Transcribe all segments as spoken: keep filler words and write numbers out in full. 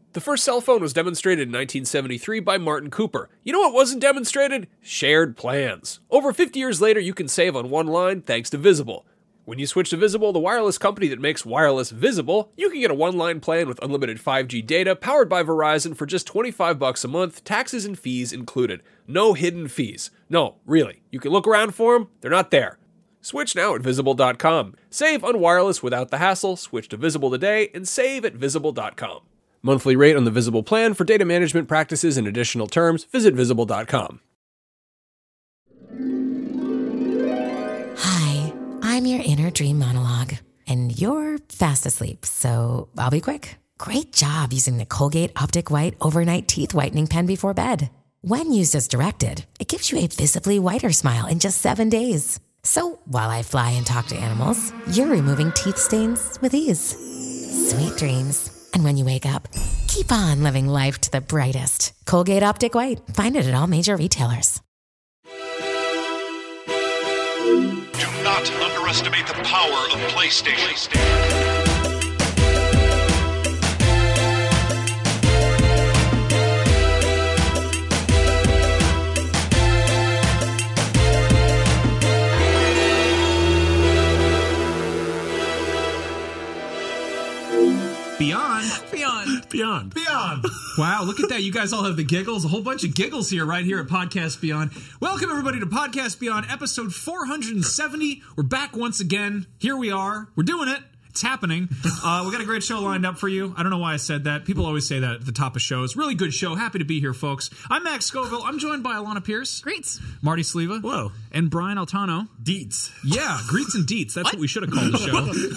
The first cell phone was demonstrated in nineteen seventy-three by Martin Cooper. You know what wasn't demonstrated? Shared plans. Over fifty years later, you can save on one line thanks to Visible. When you switch to Visible, the wireless company that makes wireless visible, you can get a one-line plan with unlimited five G data powered by Verizon for just twenty-five bucks a month, taxes and fees included. No hidden fees. No, really. You can look around for them. They're not there. Switch now at Visible dot com. Save on wireless without the hassle. Switch to Visible today and save at Visible dot com. Monthly rate on the Visible plan for data management practices and additional terms. Visit Visible dot com. Hi, I'm your inner dream monologue, and you're fast asleep, so I'll be quick. Great job using the Colgate Optic White Overnight Teeth Whitening Pen before bed. When used as directed, it gives you a visibly whiter smile in just seven days. So while I fly and talk to animals, you're removing teeth stains with ease. Sweet dreams. And when you wake up, keep on living life to the brightest. Colgate Optic White. Find it at all major retailers. Do not underestimate the power of PlayStation. Beyond. Beyond. Beyond. Beyond. Wow, look at that. You guys all have the giggles. A whole bunch of giggles here, right here at Podcast Beyond. Welcome, everybody, to Podcast Beyond, episode four hundred seventy. We're back once again. Here we are. We're doing it. It's happening. Uh, we got a great show lined up for you. I don't know why I said that. People always say that at the top of shows. Really good show. Happy to be here, folks. I'm Max Scoville. I'm joined by Alana Pierce. Greets. Marty Sleva. Whoa. And Brian Altano. Deets. Yeah, greets and deets. That's what, what we should have called the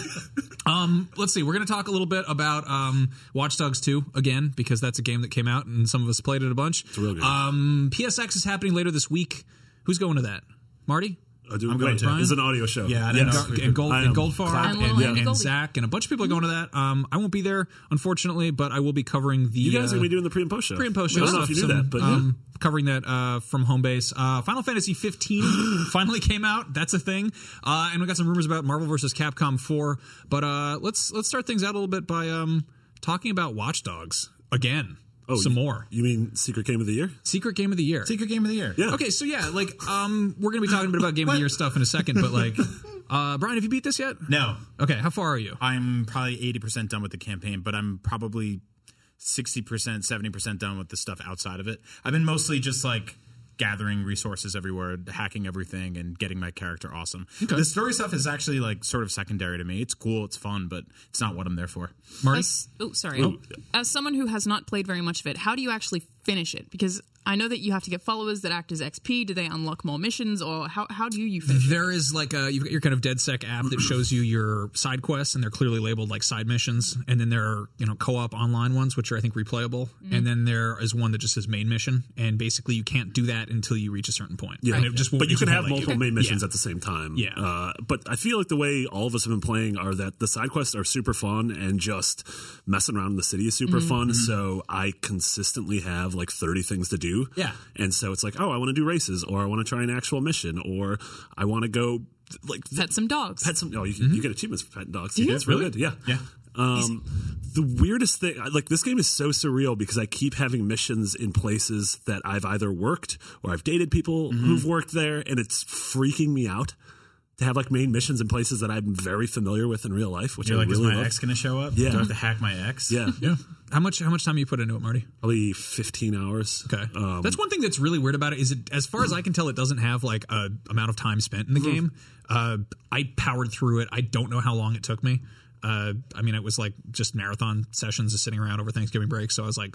show. um, let's see. We're going to talk a little bit about um, Watch Dogs two again, because that's a game that came out and some of us played it a bunch. It's real good. Um, P S X is happening later this week. Who's going to that? Marty? Uh, do, I'm going to. It's an audio show. Yeah, and, yes. and, and, Gold, and Goldfarb And and, Lily and, and Goldie. Zach and a bunch of people are going to that. Um, I won't be there, unfortunately, but I will be covering the... You guys uh, are going to be doing the pre and post show. Pre and post I show don't know stuff. if you knew Some, that, but um, covering that uh, from home base. Uh, Final Fantasy fifteen finally came out. That's a thing. Uh, and we got some rumors about Marvel versus Capcom four. But uh, let's let's start things out a little bit by um, talking about Watch Dogs again. Oh, some you, more. You mean Secret Game of the Year? Secret Game of the Year. Secret Game of the Year. Yeah. Okay, so yeah, like um, we're gonna be talking a bit about Game of the Year stuff in a second, but like, uh, Brian, have you beat this yet? No. Okay, how far are you? I'm probably eighty percent done with the campaign, but I'm probably sixty percent, seventy percent done with the stuff outside of it. I've been mostly just like gathering resources everywhere, hacking everything, and getting my character awesome. Okay. The story stuff is actually like sort of secondary to me. It's cool, it's fun, but it's not what I'm there for. Marty? As, oh, sorry. Oh. As someone who has not played very much of it, how do you actually finish it? Because I know that you have to get followers that act as X P. Do they unlock more missions, or how how do you finish it? There is like a you've got your kind of DedSec app that shows you your side quests, and they're clearly labeled like side missions. And then there are you know co-op online ones, which are I think replayable. Mm-hmm. And then there is one that just says main mission, and basically you can't do that until you reach a certain point. Yeah, and it just won't, but you it can just have won't let multiple you. main missions Yeah. at the same time. Yeah. Uh, but I feel like the way all of us have been playing are that the side quests are super fun, and just messing around in the city is super Mm-hmm. fun. So I consistently have like thirty things to do. Yeah. And so it's like, oh, I want to do races, or I want to try an actual mission, or I want to go like Pet some dogs. pet some. Oh, you, Mm-hmm. you get achievements for petting dogs. Do you? It's really Really? good. Yeah. Yeah. Um, the weirdest thing, like this game is so surreal because I keep having missions in places that I've either worked or I've dated people Mm-hmm. who've worked there, and it's freaking me out to have like main missions in places that I'm very familiar with in real life, which You're I like, really is my love. ex going to show up? Yeah. Do I have to hack my ex? Yeah, Yeah. How much how much time you put into it, Marty? probably fifteen hours. Okay. Um, That's one thing that's really weird about it is it, as far as I can tell, it doesn't have like a amount of time spent in the game. Uh, I powered through it. I don't know how long it took me. Uh, I mean, it was like just marathon sessions of sitting around over Thanksgiving break. So I was like,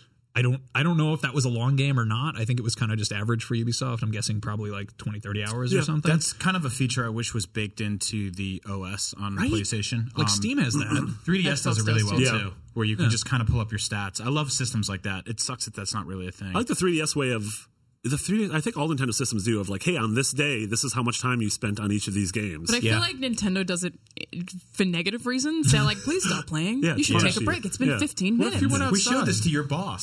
I don't I don't know if that was a long game or not. I think it was kind of just average for Ubisoft. I'm guessing probably like twenty, thirty hours Yeah, or something. That's kind of a feature I wish was baked into the O S on Right? PlayStation. like Um, Steam has that. three D S does it Xbox really does well too. Yeah. too, where you can Yeah. just kind of pull up your stats. I love systems like that. It sucks that that's not really a thing. I like the three D S way of the three. I think all Nintendo systems do of like, hey, on this day, this is how much time you spent on each of these games. But I Yeah. feel like Nintendo does it for negative reasons. They're like, please stop playing. Yeah, you should yeah. take a break. It's been Yeah. fifteen What minutes. if you went we outside? showed this to your boss.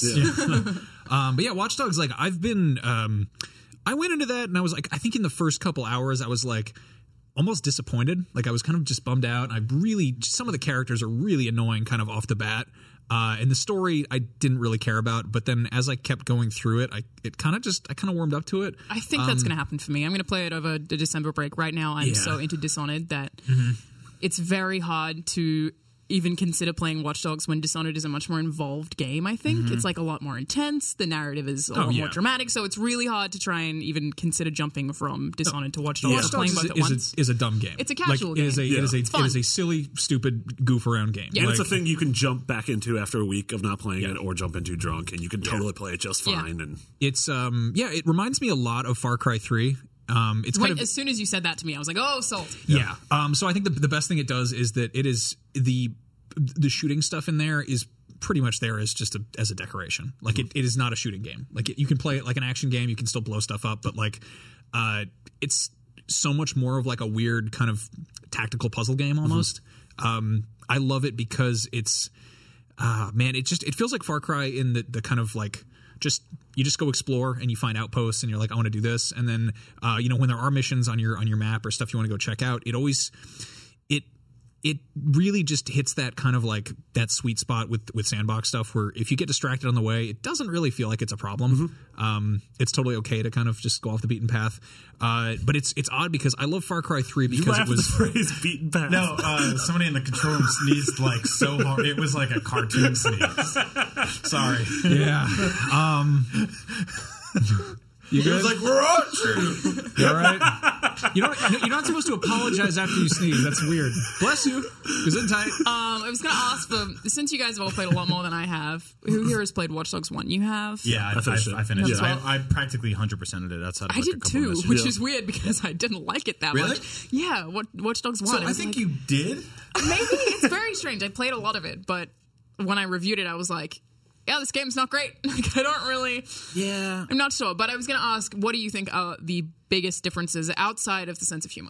Um, but yeah, Watch Dogs, like I've been, um, I went into that and I was like, I think in the first couple hours, I was like almost disappointed. Like I was kind of just bummed out. I really, some of the characters are really annoying kind of off the bat. Uh, and the story I didn't really care about, but then as I kept going through it, I it kind of just I kind of warmed up to it. I think that's going to happen for me. I'm going to play it over the December break. Right now, I'm Yeah. so into Dishonored that Mm-hmm. it's very hard to even consider playing Watch Dogs when Dishonored is a much more involved game, I think. It's like a lot more intense. The narrative is a lot Mm-hmm. Oh, yeah. more dramatic, so it's really hard to try and even consider jumping from Dishonored to Watch Dogs Watch or playing Dogs both is, at is, once. a, is a dumb game. It's a casual like, It is a, game. it, is a, It's it fun. is a silly, stupid goof around game. Yeah. And Like, it's a thing you can jump back into after a week of not playing Yeah. it, or jump into drunk, and you can totally play it just Yeah. fine. And it's um yeah, it reminds me a lot of Far Cry three. Um, it's When, kind of as soon as you said that to me, I was like, oh, sold. yeah. Um, so I think the the best thing it does is that it is the the shooting stuff in there is pretty much there as just a, as a decoration. Like it, it is not a shooting game. Like it, you can play it like an action game. You can still blow stuff up, but like uh, it's so much more of like a weird kind of tactical puzzle game almost. Mm-hmm. Um, I love it because it's uh, man, it just it feels like Far Cry in the the kind of like. Just you just go explore and you find outposts and you're like, I want to do this, and then uh, you know when there are missions on your on your map or stuff you want to go check out, it always it it really just hits that kind of like that sweet spot with with sandbox stuff where if you get distracted on the way, it doesn't really feel like it's a problem. Mm-hmm. Um, it's totally okay to kind of just go off the beaten path. Uh, but it's it's odd because I love Far Cry three you because laugh it was at the phrase beaten path. No, uh, somebody in the control room sneezed like so hard. It was like a cartoon sneeze. Sorry. yeah. Um, you It good? was like, we're on you. You all right? You don't, you're not supposed to apologize after you sneeze. That's weird. Bless you. Gesundheit. Um, I was going to ask, for, since you guys have all played a lot more than I have, who here has played Watch Dogs one? You have? Yeah, I, I finished I, it. I finished Yeah. it. I, I practically one hundred percented it outside of I like a did couple too, missions. which Yeah. is weird because I didn't like it that Really? much. Yeah, what, Watch Dogs one. So it I was think like- you did? Maybe. It's very strange. I played a lot of it, but when I reviewed it, I was like, yeah, this game's not great. Like, I don't really... Yeah. I'm not sure, but I was going to ask, what do you think are the biggest differences outside of the sense of humor?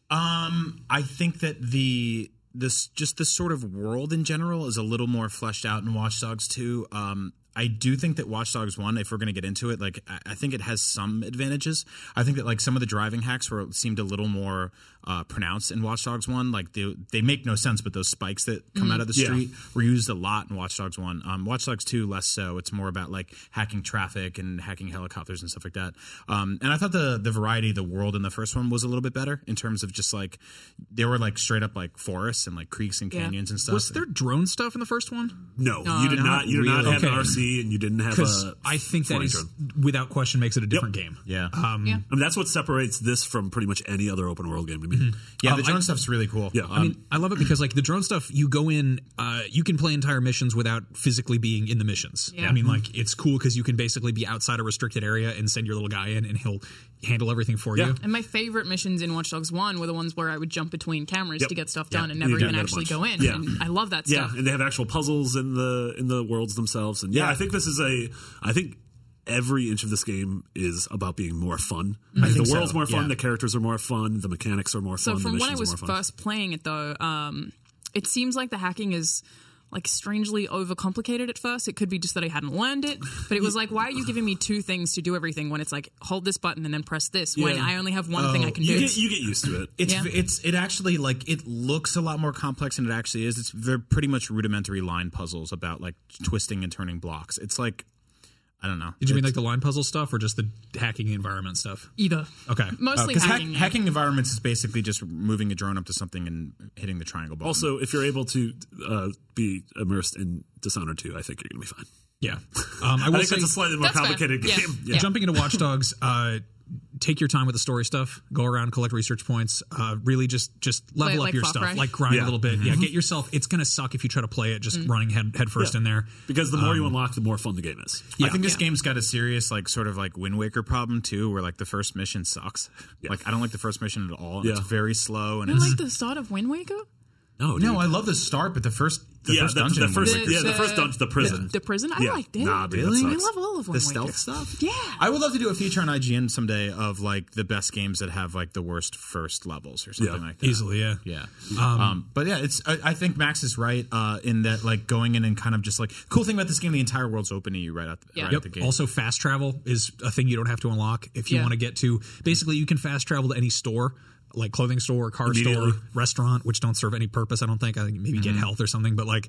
Um, I think that the this just the sort of world in general is a little more fleshed out in Watch Dogs two. Um, I do think that Watch Dogs one, if we're going to get into it, like I, I think it has some advantages. I think that like some of the driving hacks were seemed a little more uh, pronounced in Watch Dogs one. Like they they make no sense, but those spikes that come out of the Yeah. street were used a lot in Watch Dogs one. Um, Watch Dogs two less so. It's more about like hacking traffic and hacking helicopters and stuff like that. Um, and I thought the the variety of the world in the first one was a little bit better in terms of just like there were like straight up like forests and like creeks and Yeah. canyons and stuff. Was there drone stuff in the first one? No, you did not not. You did not really. have an Okay. R C, and you didn't have Because a. I think that flying is, drone. without question, makes it a different game. Yeah. Um, Yeah. I mean, that's what separates this from pretty much any other open world game to me. yeah, Um, the drone I- stuff's really cool. Yeah. Um, I mean, I love it because like the drone stuff, you go in, uh, you can play entire missions without physically being in the missions. Yeah. I mean, like it's cool because you can basically be outside a restricted area and send your little guy in, and he'll handle everything for Yeah. you. And my favorite missions in Watch Dogs one were the ones where I would jump between cameras Yep. to get stuff Yeah. done and You never did even that a actually bunch. go in. Yeah. And I love that Yeah, stuff. and they have actual puzzles in the in the worlds themselves. And yeah, Yeah. I think this is a. I think every inch of this game is about being more fun. I the think world's so, more fun. yeah. The characters are more fun. The mechanics are more So fun. from the when I missions was are more fun. first playing it, though, um, it seems like the hacking is like strangely overcomplicated at first. It could be just that I hadn't learned it, but it was like, why are you giving me two things to do everything when it's like hold this button and then press this when Yeah. I only have one thing I can you do? get you get used to it. It's Yeah. it's it actually like it looks a lot more complex than it actually is. It's very pretty much rudimentary line puzzles about like twisting and turning blocks. It's like I don't know. Did you mean It's- like the line puzzle stuff or just the hacking the environment stuff? Either. Okay. Mostly because hacking. hack, hacking environments is basically just moving a drone up to something and hitting the triangle button. Also, if you're able to uh, be immersed in Dishonored two, I think you're going to be fine. Yeah. Um, I will I think say, it's a slightly more That's fair. complicated Yeah. game. Yeah. jumping into Watch Dogs, uh, take your time with the story stuff. Go around, collect research points. Uh, really, just just level Play it up like your Far stuff. Cry. Like grind Yeah. a little bit. Yeah, get yourself. It's gonna suck if you try to play it just Mm. running head head first Yeah. in there. Because the more you unlock, the more fun the game is. I think this Yeah. game's got a serious like sort of like Wind Waker problem too, where like the first mission sucks. Like I don't like the first mission at all. And Yeah. It's very slow and You it's like the start of Wind Waker? No, dude. no. I love the start, but the first the yeah, first the, dungeon, the was first, like- yeah, the, The- first dungeon, the prison. The prison? I Yeah. liked it. Nah, dude, that Really? I sucks. love all of Wind the Waker. stealth stuff. Yeah. I would love to do a feature on I G N someday of like the best games that have like the worst first levels or something Yeah. like that. Easily, yeah. Yeah. Um, but yeah, it's. I, I think Max is right uh, in that like going in and kind of just like cool thing about this game, the entire world's open to you right out the, Yeah. right Yep. out the gate. Also, fast travel is a thing you don't have to unlock if you Yeah. want to get to. Basically, you can fast travel to any store, like clothing store, car store, Immediately. restaurant, which don't serve any purpose. I don't think. I think maybe get health or something, but like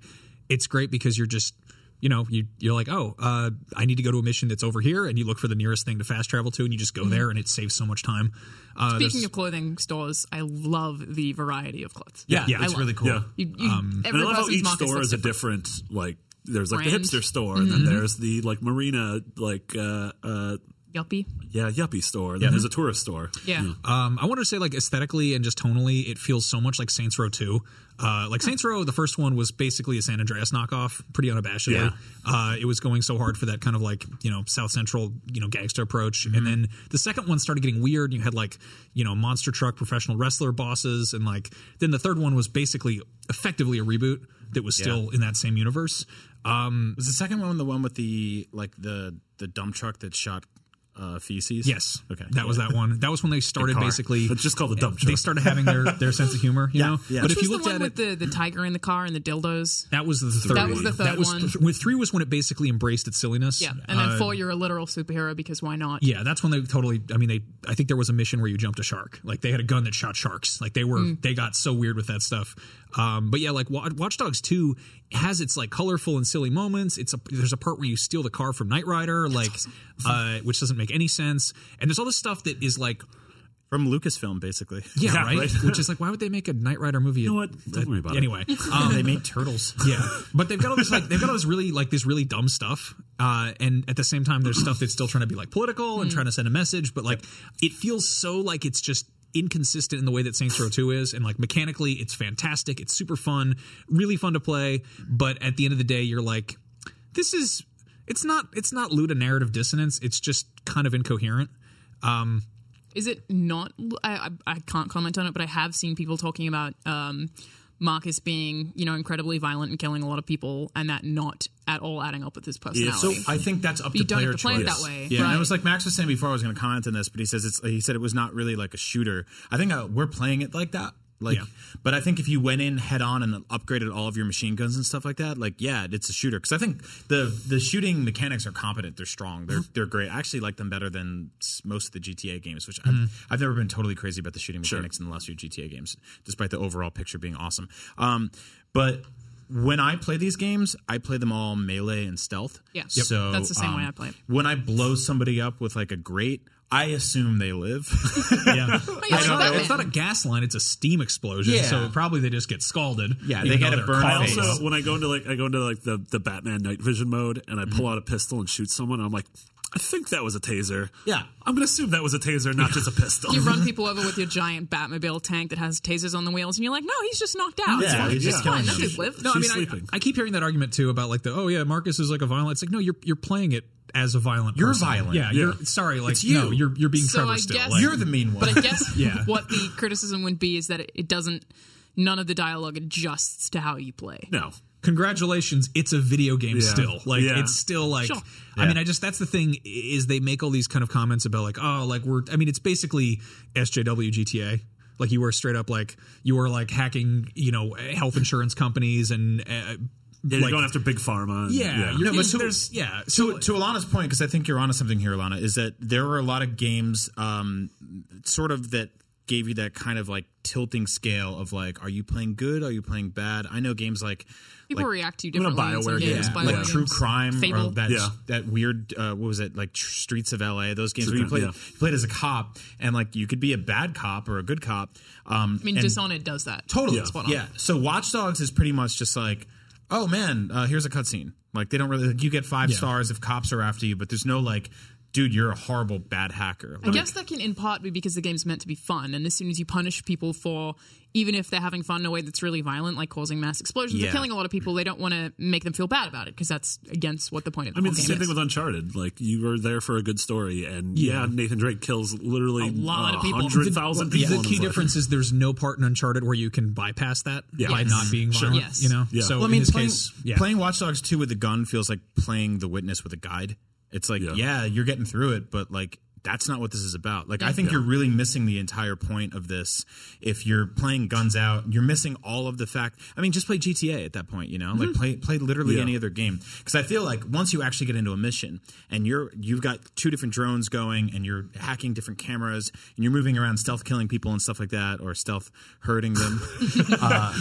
it's great because you're just, you know, you, you're like, oh, uh, I need to go to a mission that's over here, and you look for the nearest thing to fast travel to, and you just go mm-hmm. there, and it saves so much time. Uh, Speaking of clothing stores, I love the variety of clothes. Yeah, yeah, it's love, really cool. Yeah. You, you, Um, and I love how each store is a different, like, there's like brand. the hipster store, and then there's the like marina, like, uh, uh, Yuppie. Yeah, yuppie store. Then there's a tourist store. Yeah. yeah. Um, I wanted to say, like, aesthetically and just tonally, it feels so much like Saints Row two. Uh, like, Saints Row, the first one was basically a San Andreas knockoff, pretty unabashedly. Yeah. Uh, it was going so hard for that kind of, like, you know, South Central, you know, gangster approach. Mm-hmm. And then the second one started getting weird. You had, like, you know, monster truck professional wrestler bosses. And, like, then the third one was basically effectively a reboot that was still yeah. in that same universe. Um, was the second one the one with the, like, the, the dump truck that shot Uh, feces? Yes. Okay. That yeah. was that one. That was when they started basically. It's just called the dump truck. They started having their, their sense of humor, you yeah, know? Yeah. But Which if you was looked the one at with it. the, the tiger in the car and the dildos. That was the third That was the one. third that was, one. With three was when it basically embraced its silliness. Yeah. And then Uh, four, you're a literal superhero because why not? Yeah, that's when they totally. I mean, they. I think there was a mission where you jumped a shark. Like they had a gun that shot sharks. Like they were. Mm. They got so weird with that stuff. Um, but yeah, like Watch Dogs two has its like colorful and silly moments. It's a there's a part where you steal the car from Knight Rider, like awesome. uh, which doesn't make any sense. And there's all this stuff that is like. From Lucasfilm, basically. Yeah, Yeah, right? right. Which is like, why would they make a Knight Rider movie? You know what? Don't worry about it. Anyway, um, They made turtles. yeah, but they've got all this like they've got all this really like this really dumb stuff, uh, and at the same time, there's stuff that's still trying to be like political and trying to send a message, but like it feels so like it's just inconsistent in the way that Saints Row two is, and like mechanically, it's fantastic, it's super fun, really fun to play, but at the end of the day, you're like, this is it's not it's not Luda narrative dissonance, it's just kind of incoherent. Um, Is it not? I, I I can't comment on it, but I have seen people talking about um, Marcus being, you know, incredibly violent and killing a lot of people, and that not at all adding up with his personality. So I think that's up But you to don't player have to play it choice. that way. Yeah, right? and it was like Max was saying before. I was going to comment on this, but he says it's. He said it was not really like a shooter. I think uh, we're playing it like that. Like, Yeah. but I think if you went in head on and upgraded all of your machine guns and stuff like that, like, yeah, it's a shooter. Because I think the the shooting mechanics are competent. They're strong. They're they're great. I actually like them better than s- most of the G T A games, which Mm-hmm. I've, I've never been totally crazy about the shooting mechanics in the last few G T A games, despite the overall picture being awesome. Um, but when I play these games, I play them all melee and stealth. Yeah. Yep. So That's the same um, way I play it. When I blow somebody up with like a grate, I assume they live. yeah, Oh, it's, yeah, it's not, Batman. it's not a gas line; it's a steam explosion. Yeah. So probably they just get scalded. Yeah, even they get though a they're burn I caught. face. also, when I go into like I go into like the, the Batman night vision mode and I pull out a pistol and shoot someone, I'm like, I think that was a taser. Yeah. I'm gonna assume that was a taser, not just a pistol. You run people over with your giant Batmobile tank that has tasers on the wheels, and you're like, no, he's just knocked out. Yeah, it's fine. he's It's just fine. killing That's them. his live. No, I She's mean, I, sleeping. I keep hearing that argument too about like the oh yeah, Marcus is like a violent. It's like no, you're you're playing it as a violent. You're person. violent. Yeah, Yeah. you're sorry. Like It's you. no, you're you're being So Trevor I still. guess Like, You're the mean one. But I guess Yeah. what the criticism would be is that it, it doesn't. None of the dialogue adjusts to how you play. No. congratulations, it's a video game Yeah. still. Like Yeah. it's still like Sure. I mean, I just that's the thing is they make all these kind of comments about like, oh, like we're I mean, it's basically S J W G T A. Like you were straight up like you were like hacking, you know, health insurance companies and uh, Yeah, you're like, going after Big Pharma. And, yeah, yeah. You're, No, but to- there's yeah. So to, to Alana's point, because I think you're onto something here, Alana, is that there were a lot of games um, sort of that gave you that kind of like tilting scale of like, are you playing good? Are you playing bad? I know games like People like, react to you I'm a differently in some BioWare games. game. BioWare like games. True Crime Fable. or that Yeah. that weird uh, what was it like Tr- Streets of L A? Those games True where you Crime, played yeah. you played as a cop and like you could be a bad cop or a good cop. Um, I mean, and- Dishonored does that. Totally. Yeah. Spot on. Yeah. So Watch Dogs is pretty much just like, oh man, uh, here's a cutscene. Like they don't really like, you get five Yeah. stars if cops are after you, but there's no like, dude, you're a horrible bad hacker. I guess that can in part be because the game's meant to be fun, and as soon as you punish people for, even if they're having fun in a way that's really violent, like causing mass explosions Yeah. or killing a lot of people, they don't want to make them feel bad about it because that's against what the point of the I mean, whole it's the game same is. thing with Uncharted. Like, you were there for a good story, and yeah, Nathan Drake kills literally A lot uh, of people. one hundred thousand the, people. the in key his life. difference is there's no part in Uncharted where you can bypass that Yeah. by Yes. not being Sure. violent. Yes. You know, Yeah. so Well, I in mean, this playing, case, yeah. playing Watch Dogs two with a gun feels like playing The Witness with a guide. It's like, Yeah. yeah, you're getting through it, but like that's not what this is about. Like I think you're really missing the entire point of this. If you're playing Guns Out, you're missing all of the fact. I mean, just play G T A at that point, you know? Like play play literally Yeah. any other game. Because I feel like once you actually get into a mission and you're you've got two different drones going and you're hacking different cameras and you're moving around stealth killing people and stuff like that or stealth hurting them. uh,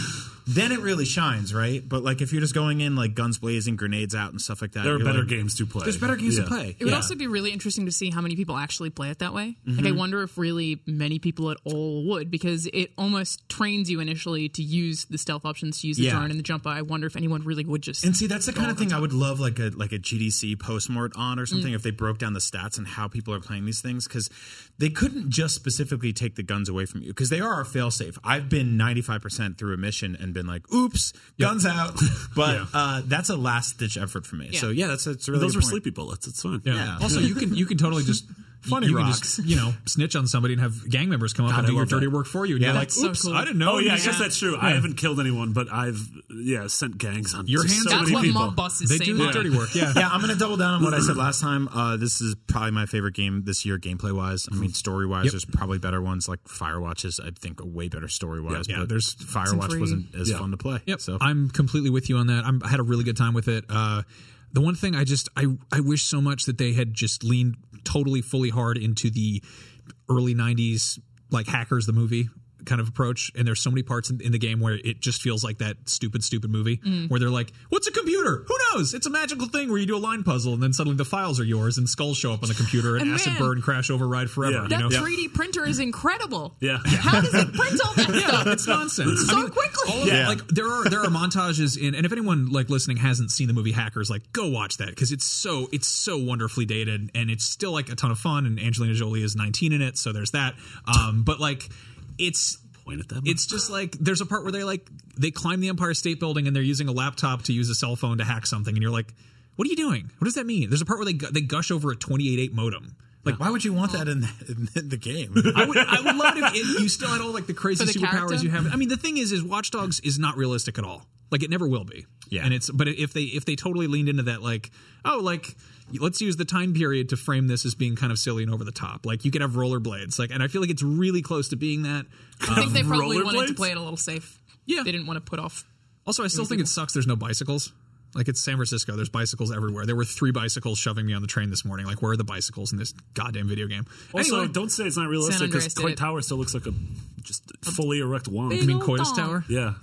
then it really shines, right? But like if you're just going in like guns blazing, grenades out, and stuff like that, There are you're better like, games to play. There's better games Yeah. to play. It would Yeah. also be really interesting to see how many people actually play it that way. Mm-hmm. Like, I wonder if really many people at all would, because it almost trains you initially to use the stealth options, to use the Yeah. drone and the jumper. I wonder if anyone really would just. And see, that's the go kind of over thing top. I would love, like a like a G D C postmort on or something, if they broke down the stats and how people are playing these things, because they couldn't just specifically take the guns away from you, because they are our failsafe. I've been ninety-five percent through a mission and been like, "Oops, guns out," but Yeah. uh, that's a last ditch effort for me. Yeah. So yeah, that's that's a really Those good were point. sleepy bullets. It's fine. Yeah. Yeah. Also, you can you can totally just Funny you can rocks. just, you know, snitch on somebody and have gang members come up God, and I do your love dirty that. work for you. And Yeah, you're like, that's so oops, cool. I didn't know. Oh yeah, I You guess said- that's true. I haven't killed anyone, but I've yeah sent gangs on Your to hands so are That's many what people. mob bosses They say. do the now. dirty work. Yeah. Yeah, I'm going to double down on what I said last time. Uh, this is probably my favorite game this year, gameplay wise. I mean, story wise, Yep. there's probably better ones. Like Firewatch is, I think, a way better story wise. Yeah, but there's- Firewatch free. wasn't as Yeah. fun to play. Yep. So I'm completely with you on that. I'm, I had a really good time with it. Uh, the one thing I just I I wish so much that they had just leaned totally fully hard into the early nineties like Hackers the movie kind of approach, and there's so many parts in, in the game where it just feels like that stupid stupid movie where they're like, what's a computer? Who knows? It's a magical thing where you do a line puzzle and then suddenly the files are yours and skulls show up on the computer and, And acid man, burn crash override forever. Yeah. You That know? three D printer is incredible. Yeah. How does it print all that stuff? It's nonsense. So quickly. All of Yeah. it, like there are there are montages in, and if anyone like listening hasn't seen the movie Hackers, like go watch that because it's so it's so wonderfully dated and it's still like a ton of fun. And Angelina Jolie is nineteen in it, so there's that. Um, but like it's. Point at them. It's just like there's a part where they like they climb the Empire State Building and they're using a laptop to use a cell phone to hack something, and you're like, what are you doing? What does that mean? There's a part where they gu- they gush over a twenty-eight eight modem. like, why would you want that in the, in the game? I would, I would love it if it, you still had all like the crazy For the superpowers character? you have. I mean, the thing is, is Watch Dogs is not realistic at all. Like it never will be. Yeah. And it's but if they if they totally leaned into that, like oh, like let's use the time period to frame this as being kind of silly and over the top. Like you could have rollerblades. Like, and I feel like it's really close to being that. I think they probably wanted to rollerblades? play it a little safe. Yeah. They didn't want to put off. Also, I still think it sucks. There's no bicycles. Like it's San Francisco. There's bicycles everywhere. There were three bicycles shoving me on the train this morning. Like, where are the bicycles in this goddamn video game? Also, Anyway, don't say it's not realistic San because Andreas did Coit it. Tower still looks like a just fully erect wonk. Big you mean old Coitus dog. Tower? Yeah.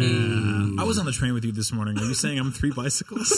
Yeah. I was on the train with you this morning. Are you saying I'm three bicycles?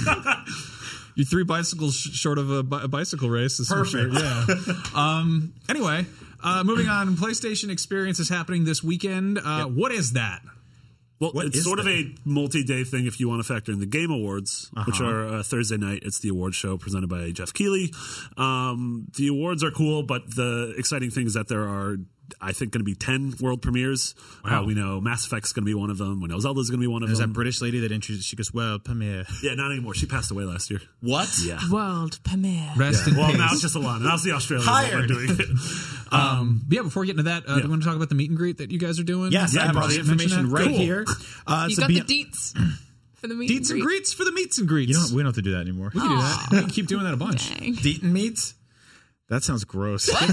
You're three bicycles sh- short of a, bi- a bicycle race. Is for sure. Yeah. um. Anyway, uh, moving on. PlayStation Experience is happening this weekend. Uh, What is that? Well, What it's is sort of that? a multi-day thing if you want to factor in the Game Awards, which Uh-huh. are uh, Thursday night. It's the award show presented by Jeff Keighley. Um, the awards are cool, but the exciting thing is that there are, I think, going to be ten world premieres. Wow. Uh, we know Mass Effect's going to be one of them. We know Zelda's going to be one of There's them. that British lady that introduced. She goes, "Well, premiere." yeah, not anymore. She passed away last year. What? Yeah. World premiere. Rest in Well, peace. now it's just Alana. Now's the Australian one Hired. doing it. um, yeah. Before we get into that, uh, do Yeah. you want to talk about the meet and greet that you guys are doing? Yes, Yeah, I have all bro. the Mention information that? right Cool. here. Uh, You so got be- the deets for the meet Deets and greet. greets for the meets and greets. You don't. We don't have to do that anymore. We can do that. We can keep doing that a bunch. Dang. Deaton meats. That sounds gross. Can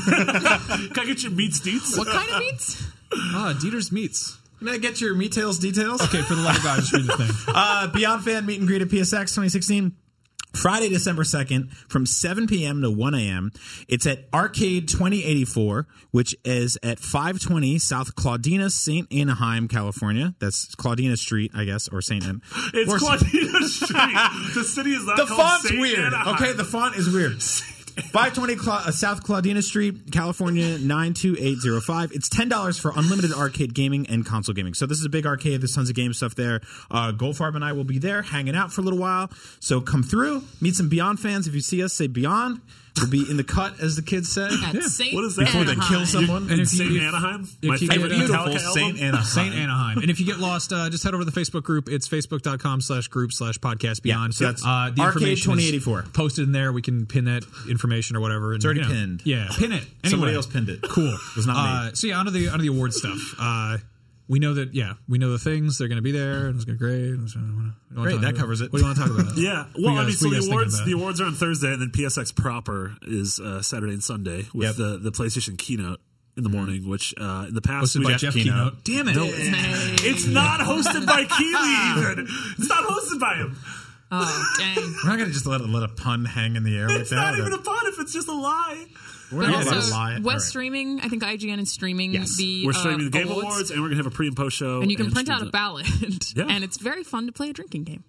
I get your meats deets? What kind of meats? Ah, Dieter's Meats. Can I get your meat tails details? Okay, for the letter guy, just read the thing. Uh, Beyond Fan Meet and Greet at P S X twenty sixteen. Friday, December second, from seven p.m. to one a.m. It's at Arcade twenty eighty-four, which is at five twenty South Claudina, Saint Anaheim, California. That's Claudina Street, I guess, or Saint An. It's or- Claudina Street. The city is not The called font's Saint weird. Anaheim. Okay, the font is weird. five twenty Cla- uh, South Claudina Street, California, nine two eight zero five. It's ten dollars for unlimited arcade gaming and console gaming. So this is a big arcade. There's tons of game stuff there. Uh, Goldfarb and I will be there hanging out for a little while. So come through, meet some Beyond fans. If you see us, say Beyond. We'll be in the cut, as the kids say. At Saint What is that? Before they Anaheim. kill someone. And In if you- Saint if- Anaheim? if My you favorite get, uh, Metallica Beautiful album? Saint Anaheim. Saint Anaheim. And if you get lost, uh, just head over to the Facebook group. It's facebook.com slash group slash podcast beyond. so that's uh, the Arcade information twenty is eighty-four. posted in there. We can pin that information or whatever. And, It's already you know, pinned. Yeah, pin it. Anyway. Somebody else pinned it. Cool. It was not me. Uh, so yeah, onto the onto the award stuff. Uh, we know that. Yeah, we know the things. They're going to be there. And it's going to be great. So, what do you wanna Great, talk that about? covers it. What do you want to talk about? Yeah, What well, you I guys- mean, so what you the guys thinking awards about? the awards are on Thursday, and then P S X proper is uh, Saturday and Sunday with Yep. the, the PlayStation keynote in the morning, which uh, in the past Hosted by we- Jeff Keynote. Keynote. Damn it! It's not hosted by Keighley even. It's not hosted by him. Oh, dang. We're not going to just let, let a pun hang in the air like It's that. not or- even a pun if it's it's just a lie. But Yeah, also, that's a lie. West All right. streaming, I think I G N is streaming Yes. the We're streaming uh, the Game Awards. and we're going to have a pre and post show. and you can print stream out a it. ballot, Yeah. and it's very fun to play a drinking game.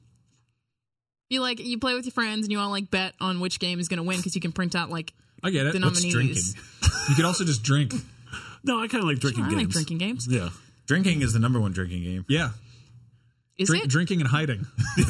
You like you play with your friends, and you all like bet on which game is going to win because you can print out like I get it. the What's nominees. You could also just drink. No, I kind of like drinking I games. like drinking games. Yeah. Drinking is the number one drinking game. Yeah. Is Drink, it? drinking and hiding.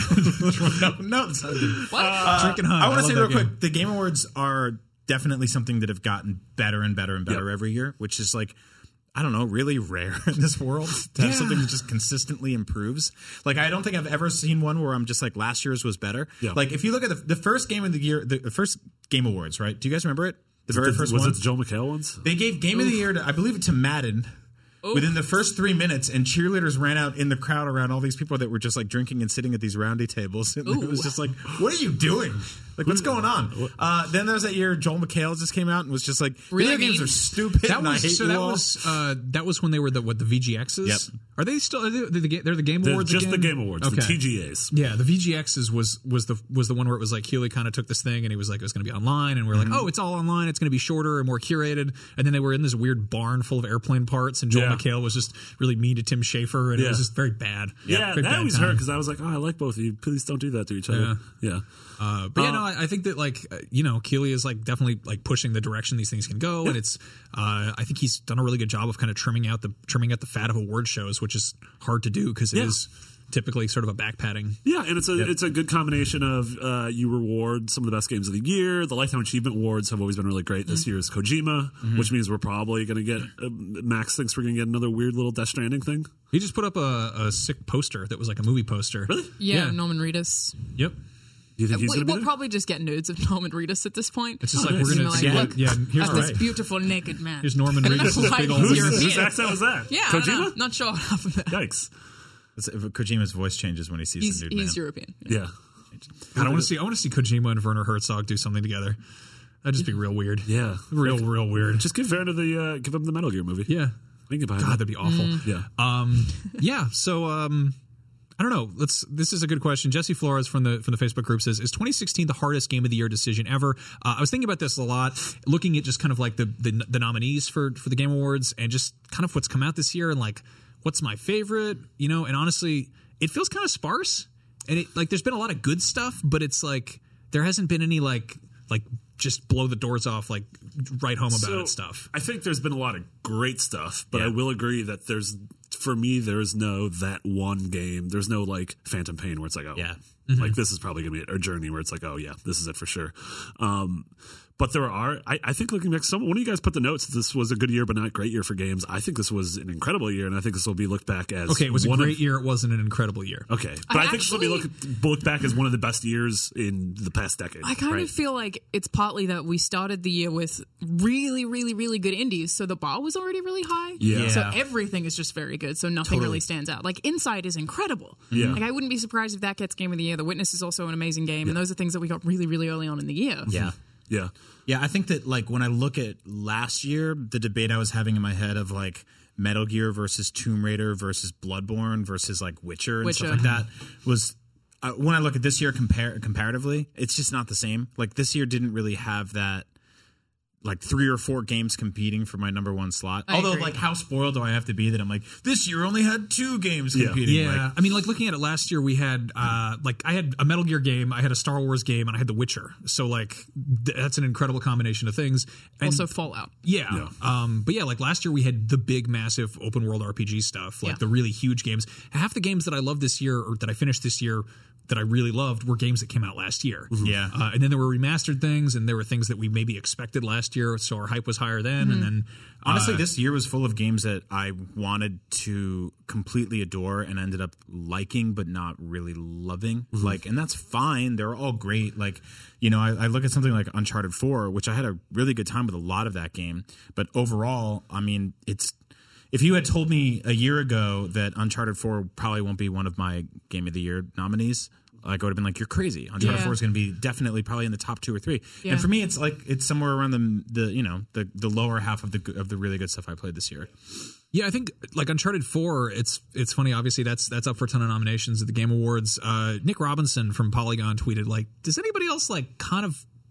no, no, it's not good. What? Uh, Drink and hide. I want I to say love real that quick, the Game Awards are definitely something that have gotten better and better and better Yep. every year, which is like, I don't know, really rare in this world to have Yeah. something that just consistently improves. Like, I don't think I've ever seen one where I'm just like, last year's was better. Yeah. Like, if you look at the, the first game of the year, the, the first Game Awards, right? Do you guys remember it? The very Did- first was one? it the Joel McHale ones? They gave Game of the Year, to, I believe, to Madden. Within the first three minutes, and cheerleaders ran out in the crowd around all these people that were just like drinking and sitting at these roundy tables. And it was just like, what are you doing? Like, what's going on? Uh, then there was that year Joel McHale just came out and was just like, Really video games mean? are stupid. That and I hate was so. you That all. was uh, that was when they were the what the V G Xs. Yep. Are they still? Are they, they're, the, they're the Game They're Awards. just again? the Game Awards, the Okay. T G As. Yeah, the V G Xs was was the was the one where it was like Keighley kind of took this thing and he was like it was going to be online and we are Mm-hmm. like oh it's all online, it's going to be shorter and more curated, and then they were in this weird barn full of airplane parts and Joel Yeah. McHale was just really mean to Tim Schafer and it Yeah. was just very bad. Yeah, Very that bad always time. hurt because I was like, oh, I like both of you. Please don't do that to each other. Yeah. Uh, but yeah, Uh, no, I, I think that like uh, you know, Keighley is like definitely like pushing the direction these things can go, and it's uh, I think he's done a really good job of kind of trimming out the trimming out the fat of award shows, which is hard to do because it Yeah. is typically sort of a back padding. Yeah, and it's a it's a good combination of uh, you reward some of the best games of the year. The Lifetime Achievement Awards have always been really great. This year is Kojima, which means we're probably going to get uh, Max thinks we're going to get another weird little Death Stranding thing. He just put up a, a sick poster that was like a movie poster. Really? Yeah, Yeah. Norman Reedus. Yep. Do you think he's We, going to be we'll there? probably just get nudes of Norman Reedus at this point. It's just like nice. we're gonna Like, yeah, look, yeah. Here's at this right. beautiful naked man. Here's Norman And Reedus' like, big old he's Whose, European. whose accent was that? Yeah, I don't know. Kojima? Not sure enough of that. Yikes. It's- Kojima's voice changes when he sees He's, the dude. he's man. European. Yeah. God, I want to see I want to see Kojima and Werner Herzog do something together. That'd just be real weird. Yeah. Real, real weird. Just give Werner the uh, give him the Metal Gear movie. Yeah. I can get behind God, that. that'd be awful. Yeah. Um, yeah. So, um, I don't know. Let's. This is a good question. Jesse Flores from the from the Facebook group says, "Is twenty sixteen the hardest game of the year decision ever?" Uh, I was thinking about this a lot, looking at just kind of like the, the the nominees for for the Game Awards and just kind of what's come out this year and like what's my favorite, you know. And honestly, it feels kind of sparse. And it like there's been a lot of good stuff, but it's like there hasn't been any like like just blow the doors off like write home about So, it stuff. I think there's been a lot of great stuff, but Yeah. I will agree that there's for me there is no that one game. There's no like Phantom Pain where it's like oh Yeah. like this is probably gonna be it, or Journey where it's like oh yeah this is it for sure. Um, but there are I, I think looking back, some one of you guys put the notes. This was a good year, but not a great year for games. I think this was an incredible year, and I think this will be looked back as Okay, it was a one great of, year. It wasn't an incredible year. Okay, but I, I think this will be actually- looked, looked back as one of the best years in the past decade. I kind right? of feel like it's partly that we started the year with really, really, really good indies, so the bar was already really high. Yeah. So Yeah. everything is just very good, so nothing really stands out. Like Inside is incredible. Yeah. Like I wouldn't be surprised if that gets Game of the Year. The Witness is also an amazing game, and those are things that we got really, really early on in the year. Yeah. yeah. Yeah, I think that like when I look at last year, the debate I was having in my head of like Metal Gear versus Tomb Raider versus Bloodborne versus like Witcher and Witcher. stuff like that was uh, when I look at this year compar- comparatively, it's just not the same. Like this year didn't really have that like three or four games competing for my number one slot. I Although agree. like how spoiled do I have to be that I'm like this year only had two games Yeah. competing. Yeah, Like, I mean, like looking at it last year, we had uh, like I had a Metal Gear game, I had a Star Wars game, and I had The Witcher. So like th- that's an incredible combination of things. And Also Fallout. yeah, Yeah. Um, but yeah, like last year we had the big, massive open world R P G stuff, like Yeah. the really huge games. Half the games that I loved this year, or that I finished this year, that I really loved, were games that came out last year. Yeah. uh, and then there were remastered things, and there were things that we maybe expected last year, so our hype was higher then. And then Honestly, uh, this year was full of games that I wanted to completely adore and ended up liking, but not really loving. Like, and that's fine. They're all great. Like, you know, I, I look at something like Uncharted four, which I had a really good time with a lot of that game. But overall, I mean, it's. If you had told me a year ago that Uncharted four probably won't be one of my Game of the Year nominees, like I would have been like, "You're crazy." Uncharted Yeah. four is going to be definitely probably in the top two or three. Yeah. And for me, it's like it's somewhere around the the you know the the lower half of the of the really good stuff I played this year. Yeah, I think like Uncharted four, it's it's funny. Obviously, that's that's up for a ton of nominations at the Game Awards. Uh, Nick Robinson from Polygon tweeted like, "Does anybody else like kind of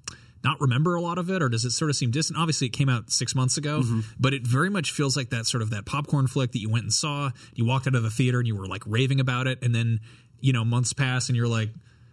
not remember a lot of it, or does it sort of seem distant? Obviously, it came out six months ago, mm-hmm. but it very much feels like that sort of that popcorn flick that you went and saw. You walked out of the theater and you were like raving about it, and then you know months pass and you're like,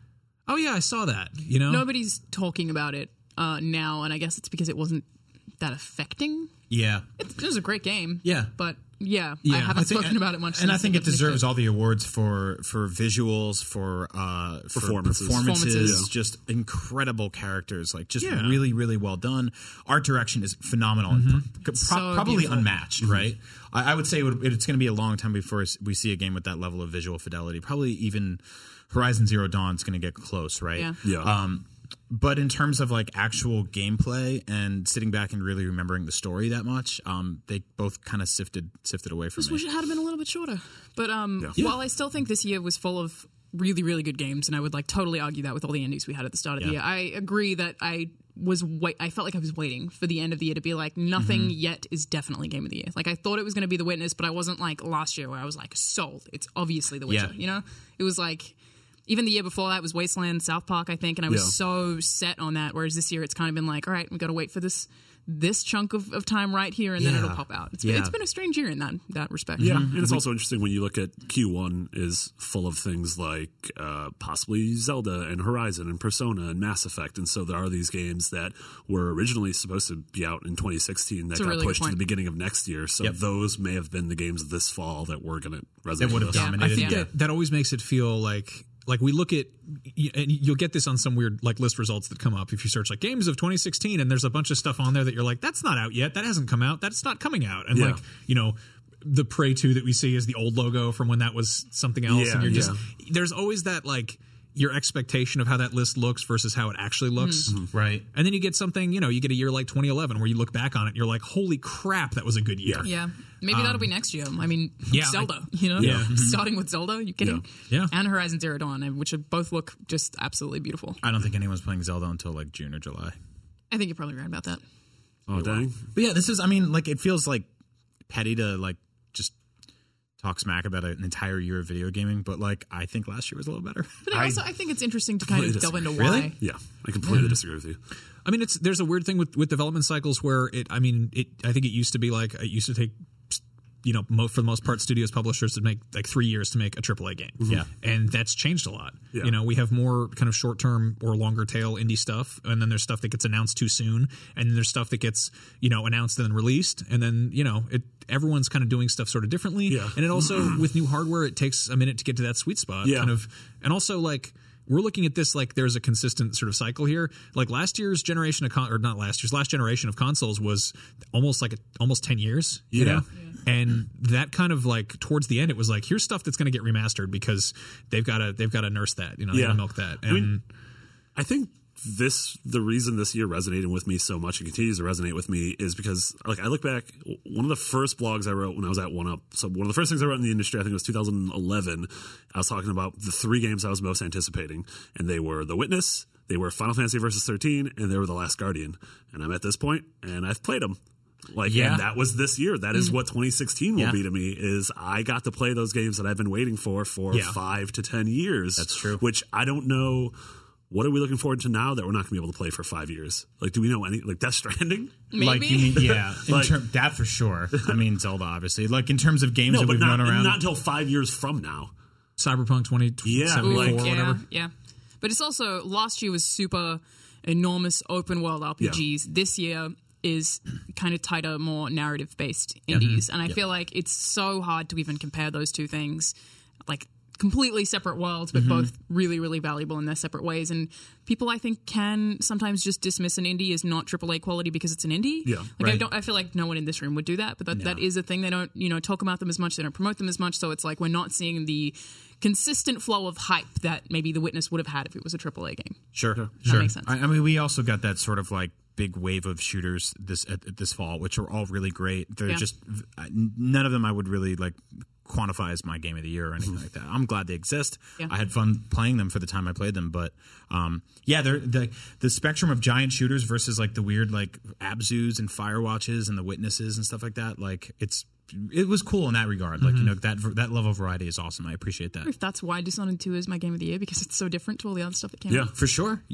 oh yeah, I saw that. You know, nobody's talking about it uh, now, and I guess it's because it wasn't that affecting. Yeah, it, it was a great game. Yeah, but. Yeah, yeah, I haven't I think, spoken about it much. And since I think it deserves good. all the awards for for visuals, for uh, for performances, performances, performances. Yeah. Just incredible characters, like just yeah. really, really well done. Art direction is phenomenal, Mm-hmm. and pro- so probably beautiful. unmatched. Mm-hmm. Right? I, I would say it would, it's going to be a long time before we see a game with that level of visual fidelity. Probably even Horizon Zero Dawn is going to get close, right? Yeah. Yeah. Um, But in terms of like actual gameplay and sitting back and really remembering the story that much, um, they both kind of sifted sifted away from Just me. wish it had been a little bit shorter. But um, Yeah. while I still think this year was full of really, really good games, and I would like totally argue that with all the indies we had at the start of the year, I agree that I was wait. I felt like I was waiting for the end of the year to be like nothing Mm-hmm. yet is definitely game of the year. Like I thought it was going to be The Witness, but I wasn't like last year where I was like sold. It's obviously The Witcher. Yeah. You know, it was like. Even the year before that was Wasteland, South Park, I think, and I was Yeah. so set on that. Whereas this year, it's kind of been like, all right, we've got to wait for this this chunk of, of time right here, and then Yeah. it'll pop out. It's been, Yeah. it's been a strange year in that that respect. Yeah, and it's also interesting when you look at Q one is full of things like uh, possibly Zelda and Horizon and Persona and Mass Effect, and so there are these games that were originally supposed to be out in twenty sixteen that That's a got really good pushed to the point. beginning of next year. So Yep. those may have been the games this fall that were going to resonate. That would with have us. dominated. I think Yeah. that, that always makes it feel like like we look at y- and you'll get this on some weird like list results that come up if you search like games of twenty sixteen and there's a bunch of stuff on there that you're like that's not out yet, that hasn't come out, that's not coming out, and Yeah. like you know the Prey two that we see is the old logo from when that was something else, Yeah, and you're just yeah. there's always that like your expectation of how that list looks versus how it actually looks. Right. And then you get something, you know, you get a year like twenty eleven where you look back on it and you're like, holy crap, that was a good year. Yeah. Maybe that'll be next year. I mean, yeah, Zelda, you know? Yeah. Starting with Zelda, you kidding? Yeah. Yeah. And Horizon Zero Dawn, which both look just absolutely beautiful. I don't think anyone's playing Zelda until like June or July. I think you're probably right about that. Oh, dang. But yeah, this is. I mean, like it feels like petty to like just talk smack about an entire year of video gaming, but like I think last year was a little better. But I also I think it's interesting to kind of delve into why. Really? Yeah, I completely disagree with you. I mean, it's there's a weird thing with, with development cycles where it. I mean, it. I think it used to be like it used to take, you know, mo- for the most part, studios publishers to make like three years to make a triple A game. Yeah. and that's changed a lot. Yeah. You know, we have more kind of short term or longer tail indie stuff, and then there's stuff that gets announced too soon, and then there's stuff that gets you know announced and then released, and then you know it. Everyone's kind of doing stuff sort of differently, Yeah. and it also with new hardware, it takes a minute to get to that sweet spot. Yeah. Kind of, and also like. We're looking at this like there's a consistent sort of cycle here. Like last year's generation of con- or not last year's last generation of consoles was almost like a, almost ten years. You Yeah. know? And that kind of like towards the end, it was like here's stuff that's going to get remastered because they've got to they've got to nurse that. You know, they Yeah. got to milk that. And I mean, I think this the reason this year resonated with me so much and continues to resonate with me is because like I look back, one of the first blogs I wrote when I was at one up, so one of the first things I wrote in the industry, I think it was two thousand eleven, I was talking about the three games I was most anticipating, and they were The Witness, they were Final Fantasy Versus thirteen, and they were The Last Guardian. And I'm at this point and I've played them. Like, Yeah. and that was this year. That is what twenty sixteen will Yeah. be to me. Is I got to play those games that I've been waiting for for Yeah. five to ten years. That's true. Which I don't know. What are we looking forward to now that we're not going to be able to play for five years? Like, do we know any? Like Death Stranding? Maybe. Like you mean, yeah, in Like- term, that for sure. I mean, Zelda, obviously. Like in terms of games No, that but we've not, run around. not until five years from now. Cyberpunk twenty Yeah, seventy-four like- or yeah, whatever. yeah. But it's also last year was super enormous open world R P Gs. This year is kind of tighter, more narrative based indies, and I feel like it's so hard to even compare those two things, like completely separate worlds, but both really, really valuable in their separate ways. And people, I think, can sometimes just dismiss an indie as not triple A quality because it's an indie. Yeah, like I right. don't. I feel like no one in this room would do that, but that, that is a thing. They don't, you know, talk about them as much. They don't promote them as much. So it's like we're not seeing the consistent flow of hype that maybe The Witness would have had if it was a triple A game. Sure, That sure. makes sense. I, I mean, we also got that sort of like big wave of shooters this at, at this fall, which are all really great. They're Yeah. just none of them I would really like quantify as my game of the year or anything like that. I'm glad they exist. Yeah. I had fun playing them for the time I played them, but um, yeah, they're the the spectrum of giant shooters versus like the weird like Abzus and Firewatches and the Witnesses and stuff like that. Like it's it was cool in that regard. Like you know that that level of variety is awesome. I appreciate that. If that's why Dishonored two is my game of the year because it's so different to all the other stuff that came Yeah. out. For sure. Yeah.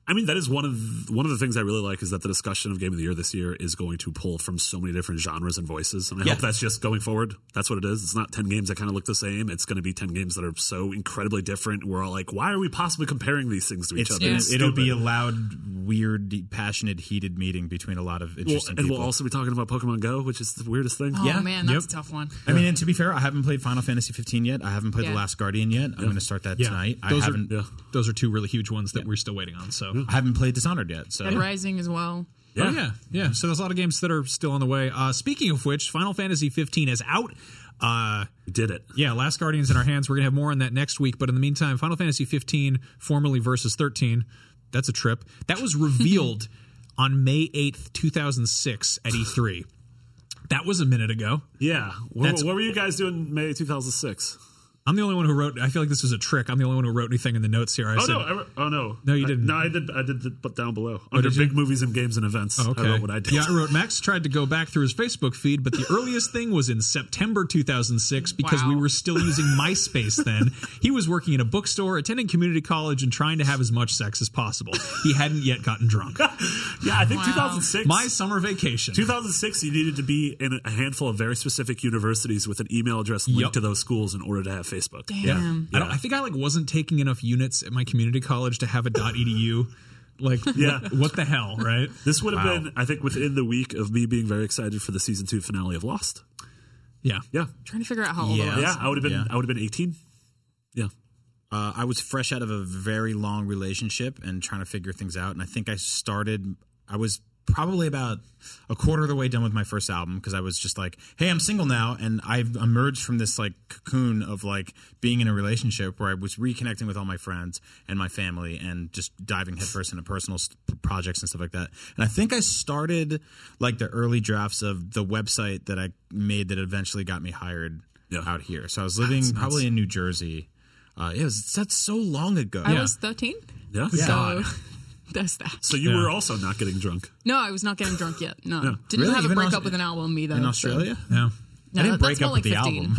I mean, that is one of one of the things I really like is that the discussion of Game of the Year this year is going to pull from so many different genres and voices. And I Yeah. hope that's just going forward. That's what it is. It's not ten games that kind of look the same. It's going to be ten games that are so incredibly different. We're all like, why are we possibly comparing these things to each It's, other? Yeah. It's It'll be a stupid. loud, weird, deep, passionate, heated meeting between a lot of Well, interesting and people. we'll also be talking about Pokemon Go, which is the weirdest thing. Oh Yeah. man, that's Yep. a tough one. I mean, and to be fair, I haven't played Final Fantasy fifteen yet. I haven't played Yeah. The Last Guardian yet. I'm going to start that Yeah. tonight. I Those are- haven't. Yeah. Those are two really huge ones that we're still waiting on. So. I haven't played Dishonored yet. So Dead Rising as well. Yeah. Oh yeah, yeah. So there's a lot of games that are still on the way. Uh, speaking of which, Final Fantasy fifteen is out. Uh, We did it. yeah, Last Guardian's in our hands. We're gonna have more on that next week. But in the meantime, Final Fantasy fifteen, formerly Versus thirteen, that's a trip. That was revealed on May eighth, two thousand six, at E three. That was a minute ago. Yeah. What, That's- what were you guys doing May two thousand six? I'm the only one who wrote. I feel like this was a trick. I'm the only one who wrote anything in the notes here. I Oh said, no! I, wrote- oh no! No, you I- didn't. no, I did. I did the, but down below under did you? big movies and games and events. Oh, okay. I wrote what I did. Yeah, I wrote Max tried to go back through his Facebook feed, but the earliest thing was in September two thousand six because Wow. we were still using MySpace then. He was working in a bookstore, attending community college, and trying to have as much sex as possible. He hadn't yet gotten drunk. yeah. I think Wow. two thousand six. My summer vacation. two thousand six, you needed to be in a handful of very specific universities with an email address linked Yep. to those schools in order to have Facebook. Damn. I, don't, I think I like wasn't taking enough units at my community college to have a .edu. Like, Yeah. what, what the hell, right? This would have Wow. been, I think, within the week of me being very excited for the season two finale of Lost. Yeah. Yeah, Trying to figure out how old Yeah. I was. yeah. I would have been. Yeah. I would have been eighteen. Yeah. Uh, I was fresh out of a very long relationship and trying to figure things out. And I think I started, I was probably about a quarter of the way done with my first album because I was just like, hey, I'm single now. And I've emerged from this like cocoon of like being in a relationship where I was reconnecting with all my friends and my family and just diving headfirst into personal st- projects and stuff like that. And I think I started like the early drafts of the website that I made that eventually got me hired Yeah. out here. So I was living probably in New Jersey. Uh, it was that's so long ago. I Yeah. was thirteen. Yeah. So there's that. So you Yeah. were also not getting drunk. No, I was not getting drunk yet. No. Didn't Really? have a Even breakup Aus- with an album either. in so- Australia. Yeah. No, I didn't that- break that's up more with the like fifteen.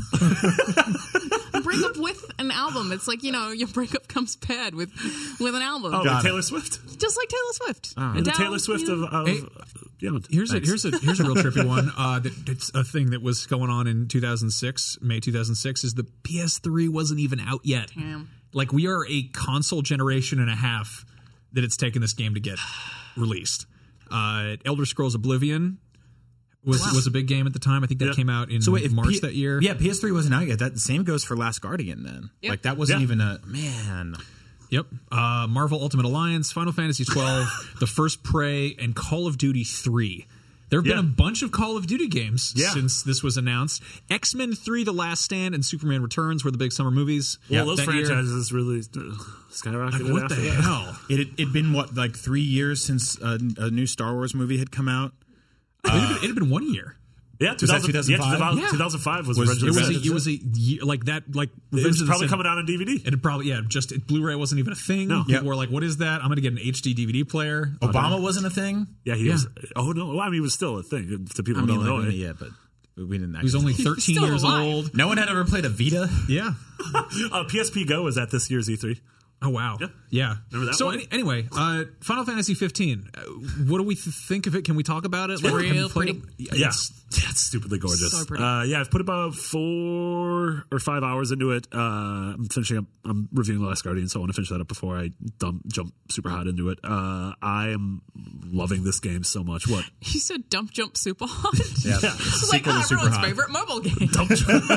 album. Break up with an album. It's like, you know, your breakup comes paired with with an album. Oh, Got like it. Taylor Swift. Just like Taylor Swift. The Adele, Taylor Swift you of, know. of Hey. Beyond. Here's a Thanks. here's a here's a real trippy one. Uh, that it's a thing that was going on in two thousand six, May two thousand six, is the P S three wasn't even out yet. Damn. Like we are a console generation and a half that it's taken this game to get released. Uh, Elder Scrolls Oblivion was was a big game at the time. I think that Yeah. came out in So wait, if March P- that year. Yeah, P S three wasn't out yet. That the same goes for Last Guardian then. Yep. Like that wasn't Yeah. even a man. Yep. Uh, Marvel Ultimate Alliance, Final Fantasy twelve, The First Prey, and Call of Duty three. There have Yeah. been a bunch of Call of Duty games Yeah. since this was announced. X-Men three, The Last Stand, and Superman Returns were the big summer movies. Well, those that year. franchises really uh, skyrocketed Like, what after the that. hell? It had it'd been what like three years since a, a new Star Wars movie had come out. it, had been, it had been one year. Yeah, Was that two thousand, yeah, two thousand five? two thousand five was, Was- Revenge It of the was, a, Sith. it was a year, like that, like It was Revenge of the probably Sith- coming out on D V D. And it probably, yeah, just it, Blu-ray wasn't even a thing. No. People Yep. were like, what is that? I'm going to get an H D D V D player. Obama wasn't a thing. Yeah, he Yeah. was. Oh no, well, I mean, he was still a thing to people I who mean, don't like, know it. yeah, but we didn't. He was only thirteen still years alive. old. No one had ever played a Vita. Yeah. Uh, P S P Go was at this year's E three. Oh wow! Yeah. Yeah. Remember that so one? any, anyway, uh, Final Fantasy fifteen. Uh, what do we th- think of it? Can we talk about it? Like, have you real played pretty. it? Yeah, It's- yeah, it's stupidly gorgeous. So pretty. Uh, yeah, I've put about four or five hours into it. Uh, I'm finishing up. I'm reviewing The Last Guardian, so I want to finish that up before I dump, jump super hot into it. Uh, I am loving this game so much. What? You said Dump Jump Super Hot? Yeah, It's like sequel to oh, Super everyone's Hot. favorite mobile game. Dump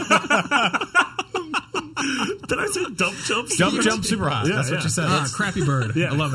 jump. Did I say dump jump? Jump, jump, super hot. Yeah, That's what yeah. you said. Ah, Crappy Bird. Yeah. I love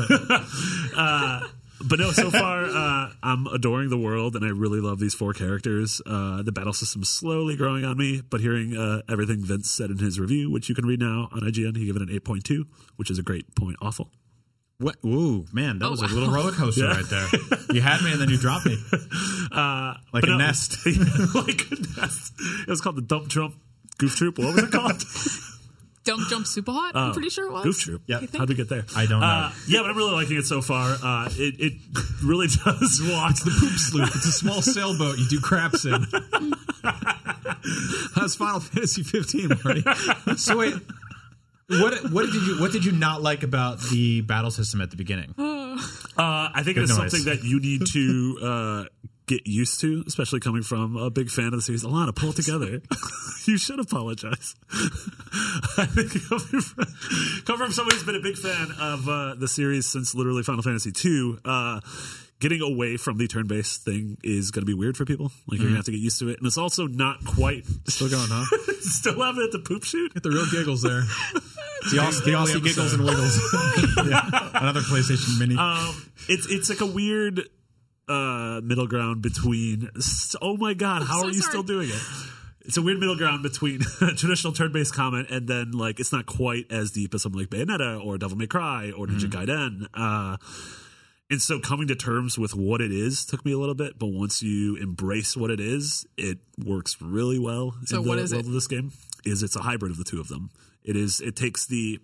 it. But no, so far uh, I'm adoring the world, and I really love these four characters. Uh, the battle system's slowly growing on me, but hearing uh, everything Vince said in his review, which you can read now on I G N, he gave it an eight point two, which is a great point. Awful. What? Ooh, man, that Oh, was wow. a little roller coaster Yeah. right there. You had me, and then you dropped me. Uh, Like but a no- nest. like a nest. It was called the Dump Trump Goof Troop. What was it called? Dump Jump Super Hot, I'm pretty sure it was. Goof Troop. Yeah. You think? How'd we get there? I don't know. Uh, yeah, but I'm really liking it so far. Uh, it, it really does walk It's the poop sloop. It's a small sailboat you do craps in. That's Final Fantasy fifteen, Marty. So wait, what what did you what did you not like about the battle system at the beginning? Uh, I think Good it's noise. something that you need to uh, get used to, especially coming from a big fan of the series. Alana, pull it together. You should apologize. I think coming from, coming from somebody who's been a big fan of uh, the series since literally Final Fantasy two, uh, getting away from the turn-based thing is going to be weird for people. Like, you're going to have to get used to it. And it's also not quite... Still going, huh? Still having it at the poop shoot? Get the real giggles there. The Aussie, the Aussie giggles and wiggles. Yeah. Another PlayStation Mini. Um, it's it's like a weird uh, middle ground between. Oh my god, how so are you sorry. still doing it? It's a weird middle ground between traditional turn-based comment and then like it's not quite as deep as something like Bayonetta or Devil May Cry or Ninja Mm-hmm. Gaiden. Uh, and so coming to terms with what it is took me a little bit, but once you embrace what it is, it works really well. So in the what is world it? Of this game is it's a hybrid of the two of them. It is. It takes the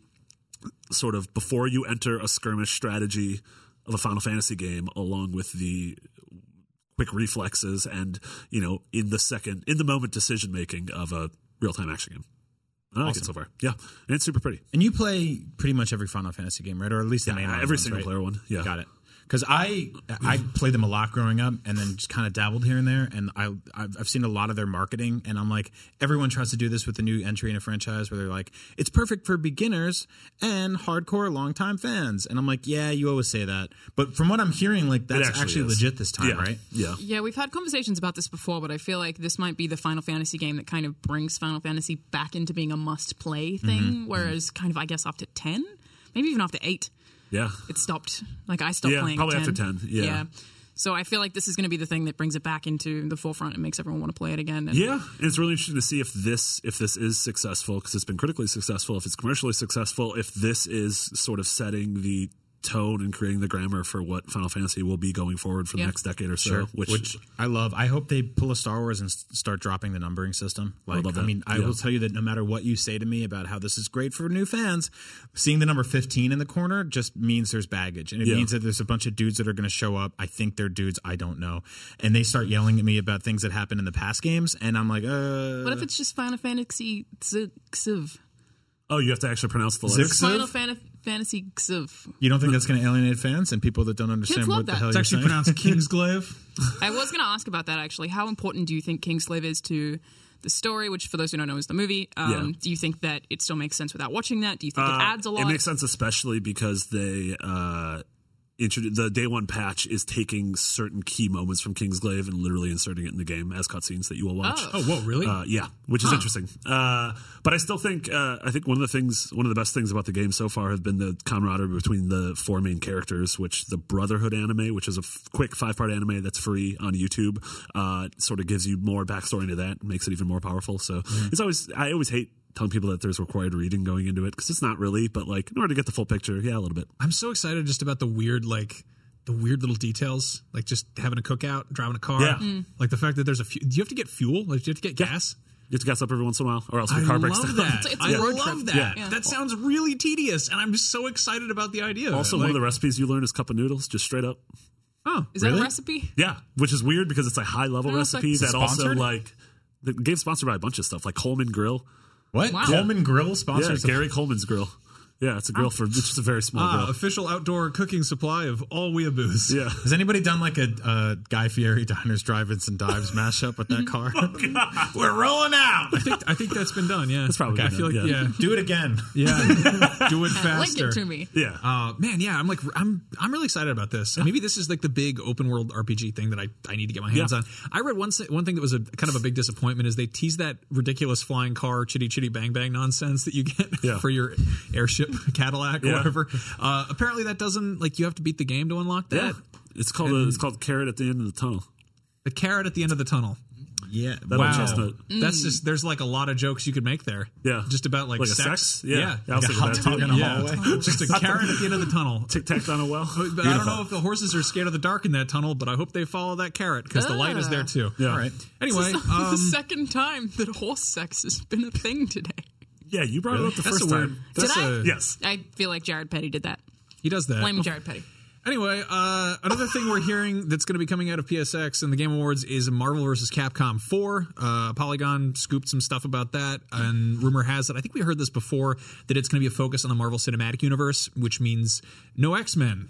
sort of before you enter a skirmish strategy of a Final Fantasy game, along with the quick reflexes and, you know, in the second, in the moment decision making of a real time action game. I like it so far. Yeah. And it's super pretty. And you play pretty much every Final Fantasy game, right? Or at least the main Yeah, ones, every single right? player one. Yeah. Got it. Because I I played them a lot growing up, and then just kind of dabbled here and there. And I I've, I've seen a lot of their marketing, and I'm like, everyone tries to do this with a new entry in a franchise, where they're like, it's perfect for beginners and hardcore longtime fans. And I'm like, yeah, you always say that, but from what I'm hearing, like that's actually actually, is. legit this time, Yeah. right? Yeah. Yeah, we've had conversations about this before, but I feel like this might be the Final Fantasy game that kind of brings Final Fantasy back into being a must-play thing, Mm-hmm. whereas kind of, I guess, after ten, maybe even after eight, Yeah. it stopped. Like, I stopped Yeah, playing probably at after ten. ten, yeah. So I feel like this is going to be the thing that brings it back into the forefront and makes everyone want to play it again. And Yeah, and it's really interesting to see if this if this is successful, because it's been critically successful. If it's commercially successful, if this is sort of setting the tone and creating the grammar for what Final Fantasy will be going forward for Yeah. the next decade or so. Sure. Which, Which I love. I hope they pull a Star Wars and s- start dropping the numbering system. Like, love I that. mean, I Yeah. will tell you that no matter what you say to me about how this is great for new fans, seeing the number fifteen in the corner just means there's baggage. And it Yeah. means that there's a bunch of dudes that are going to show up. I think they're dudes. I don't know. And they start yelling at me about things that happened in the past games. And I'm like, uh. what if it's just Final Fantasy Xiv? oh, you have to actually pronounce the letters. Zix? Final Fan- Fantasy Xiv. You don't think that's going to alienate fans and people that don't understand love what the that. hell It's you're actually saying? pronounced Kingsglaive. I was going to ask about that, actually. How important do you think Kingslave is to the story, which, for those who don't know, is the movie? Um, Yeah. Do you think that it still makes sense without watching that? Do you think Uh, it adds a lot? It makes sense, especially because they uh, introdu- the day one patch is taking certain key moments from Kingsglaive and literally inserting it in the game as cutscenes that you will watch. Oh. Oh, whoa, really? Uh, yeah, which is interesting. Uh, but I still think uh, I think one of the things, one of the best things about the game so far have been the camaraderie between the four main characters. Which the Brotherhood anime, which is a f- quick five part anime that's free on YouTube, uh, sort of gives you more backstory into that, and makes it even more powerful. So it's always I always hate telling people that there's required reading going into it because it's not really. But like in order to get the full picture, yeah, a little bit. I'm so excited just about the weird, like, the weird little details, like just having a cookout, driving a car. Yeah. Mm. Like the fact that there's a few. Do you have to get fuel? Like, do you have to get gas? You have to gas up every once in a while, or else the I car breaks love down. that. It's a I road love trip. that. Yeah. That sounds really tedious, and I'm just so excited about the idea. of it. Also, Like, one of the recipes you learn is cup of noodles, just straight up. oh, Is that Really? a recipe? Yeah, which is weird because it's a high level I don't know if recipe that's that also sponsored? like the game's sponsored by a bunch of stuff like Coleman Grill. What? Wow. Coleman Grill Yeah, sponsors Gary Coleman's Grill. Yeah, it's a grill for it's just a very small ah, grill. official outdoor cooking supply of all weeaboos. Yeah. Has anybody done like a uh, Guy Fieri Diners, Drive-Ins, and Dives mashup with that car? We're rolling out. I think I think that's been done. Yeah, That's probably Okay, I been feel done, like yeah. yeah, Do it again. yeah. Do it Link faster. it to me. Yeah. Uh, man, yeah, I'm like, I'm, I'm really excited about this. Maybe this is like the big open world R P G thing that I, I need to get my hands Yeah. on. I read one, si- one thing that was a kind of a big disappointment is they teased that ridiculous flying car, chitty chitty bang bang nonsense that you get Yeah. for your airship Cadillac or Yeah. whatever. Uh, apparently that doesn't, like, you have to beat the game to unlock that. yeah. It's called a, it's called carrot at the end of the tunnel. The carrot at the end of the tunnel. Yeah. That old chestnut. That's just, there's like a lot of jokes you could make there. Yeah. Just about like, Like a sex. sex? Yeah. Yeah. I was Like a thinking hot that dog too. in a Yeah. hallway. Just a carrot at the end of the tunnel. Tic tac on a well. But I don't know if the horses are scared of the dark in that tunnel, but I hope they follow that carrot because the light is there too. Yeah. All right. Anyway, the um, second time that horse sex has been a thing today. Yeah, you brought it up the that's first a weird. time. That's Did I? a, Yes. I feel like Jared Petty did that. he does that. Blame Jared Petty. Anyway, uh, another thing we're hearing that's going to be coming out of P S X and the Game Awards is Marvel versus. Capcom four. Uh, Polygon scooped some stuff about that, and rumor has it, I think we heard this before, that it's going to be a focus on the Marvel Cinematic Universe, which means no X-Men.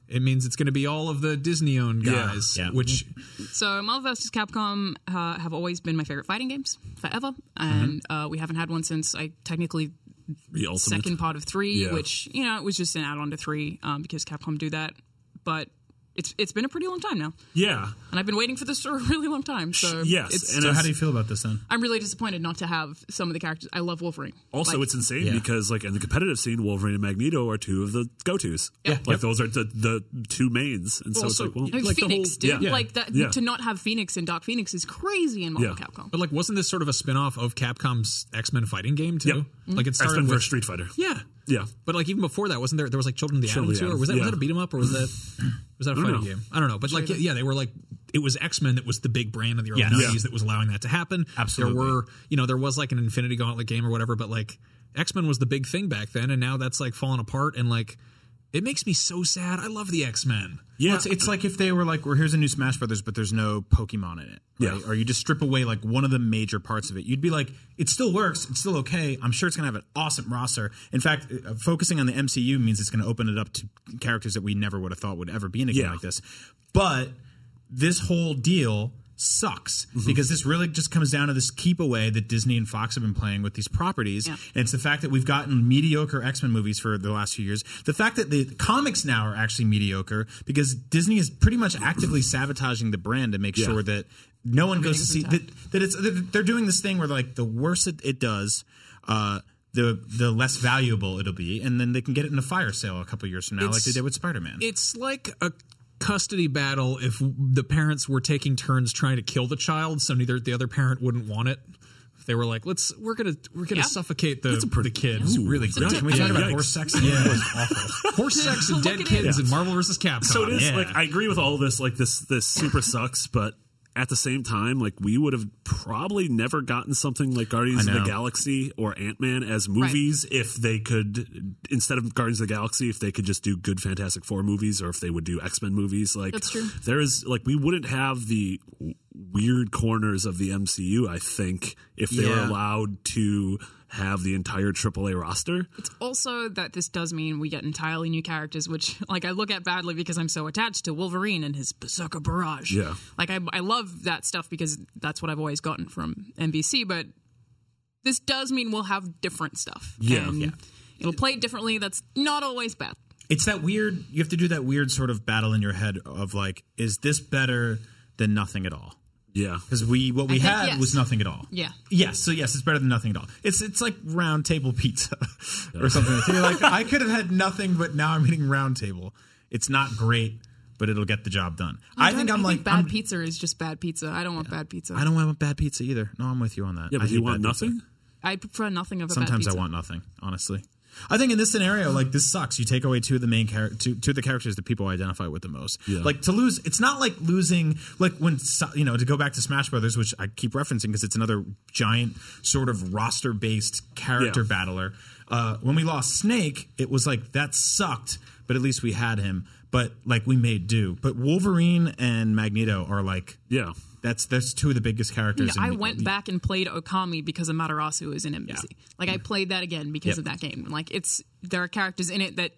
It means it's going to be all of the Disney-owned guys, Yeah. Yeah. which So Marvel versus. Capcom uh, have always been my favorite fighting games forever, and Mm-hmm. uh, we haven't had one since I technically The ultimate. second part of three, Yeah. which you know it was just an add-on to three um, because Capcom do that, but. It's it's been a pretty long time now, Yeah. and I've been waiting for this for a really long time. So Yes, it's, and So it's- how do you feel about this then? I'm really disappointed not to have some of the characters. I love Wolverine. Also, Like, it's insane Yeah. because, like, in the competitive scene, Wolverine and Magneto are two of the go-tos. Yeah. Like, Yep. those are the, the two mains. And so Also, it's like, well, like, like the Phoenix, whole- dude. yeah. Like that Yeah. to not have Phoenix and Dark Phoenix is crazy in Marvel Yeah. Capcom. but like wasn't this sort of a spin-off of Capcom's X-Men fighting game too? Yep. Mm-hmm. Like it started X-Men with versus Street Fighter. Yeah. Yeah. But like even before that, wasn't there? There was like Children of the Children Atom of the too, or Atom, was that was yeah. that a beat 'em up, or was that was that a don't fighting know. game? I don't know. But like yeah, they were like it was X-Men that was the big brand of the early Yes. nineties Yeah. that was allowing that to happen. Absolutely. There were you know there was like an Infinity Gauntlet game or whatever, but like X-Men was the big thing back then, and now that's like fallen apart, and like it makes me so sad. I love the X-Men. Yeah. Well, it's, it's like if they were like, well, here's a new Smash Brothers, but there's no Pokemon in it. Right? Yeah. Or you just strip away like one of the major parts of it. You'd be like, it still works. It's still okay. I'm sure it's going to have an awesome roster. In fact, uh, focusing on the M C U means it's going to open it up to characters that we never would have thought would ever be in a game Yeah. like this. But this whole deal sucks Mm-hmm. because this really just comes down to this keep away that Disney and Fox have been playing with these properties. Yeah. And it's the fact that we've gotten mediocre X-Men movies for the last few years. The fact that the comics now are actually mediocre because Disney is pretty much actively sabotaging the brand to make Yeah. sure that no one goes to see Everything's that, that it's that they're doing this thing where like the worse it, it does, uh, the the less valuable it'll be, and then they can get it in a fire sale a couple years from now, like It's- they did with Spider-Man. It's like a custody battle if the parents were taking turns trying to kill the child, so neither the other parent wouldn't want it. If they were like, "Let's we're gonna we're gonna Yeah. suffocate the the kid." really So Can we t- talk about Yikes. horse sex? Yeah, it was awful. Horse sex and Look dead at kids it. in Marvel versus Capcom. So it is yeah. like I agree with all of this. Like this, this super sucks. But at the same time, like we would have probably never gotten something like Guardians I of the know. Galaxy or Ant-Man as movies if they could, instead of Guardians of the Galaxy, if they could just do good Fantastic Four movies, or if they would do X-Men movies. Like That's true. there is like we wouldn't have the w- weird corners of the M C U. I think if they were Yeah. allowed to have the entire triple A roster. It's also that this does mean we get entirely new characters, which like I look at badly because I'm so attached to Wolverine and his Berserker Barrage. Yeah. Like I, I love that stuff because that's what I've always gotten from N B C, but this does mean we'll have different stuff. Yeah. And Yeah. it'll play it differently. That's not always bad. It's that weird. You have to do that weird sort of battle in your head of like, is this better than nothing at all? Yeah. Because we what we I think had yes. was nothing at all. Yeah. Yes. So yes, it's better than nothing at all. It's it's like round table pizza or something. So you're like, I could have had nothing, but now I'm eating round table. It's not great, but it'll get the job done. I think I'm I like think bad I'm- pizza is just bad pizza. I don't want bad pizza. I don't want bad pizza either. No, I'm with you on that. Yeah, I but hate you want bad pizza. nothing? I prefer nothing of a Sometimes bad I pizza. want nothing, honestly. I think in this scenario, like this sucks. You take away two of the main char- two, two of the characters that people identify with the most. Yeah. Like to lose, it's not like losing. Like when so- you know to go back to Smash Brothers, which I keep referencing because it's another giant sort of roster based character Yeah. battler. Uh, when we lost Snake, it was like that sucked, but at least we had him. But like we made do. But Wolverine and Magneto are like Yeah. that's that's two of the biggest characters. Yeah, I in- went back and played Okami because Amaterasu is in N B C. Yeah. Like I played that again because Yep. of that game. Like it's there are characters in it that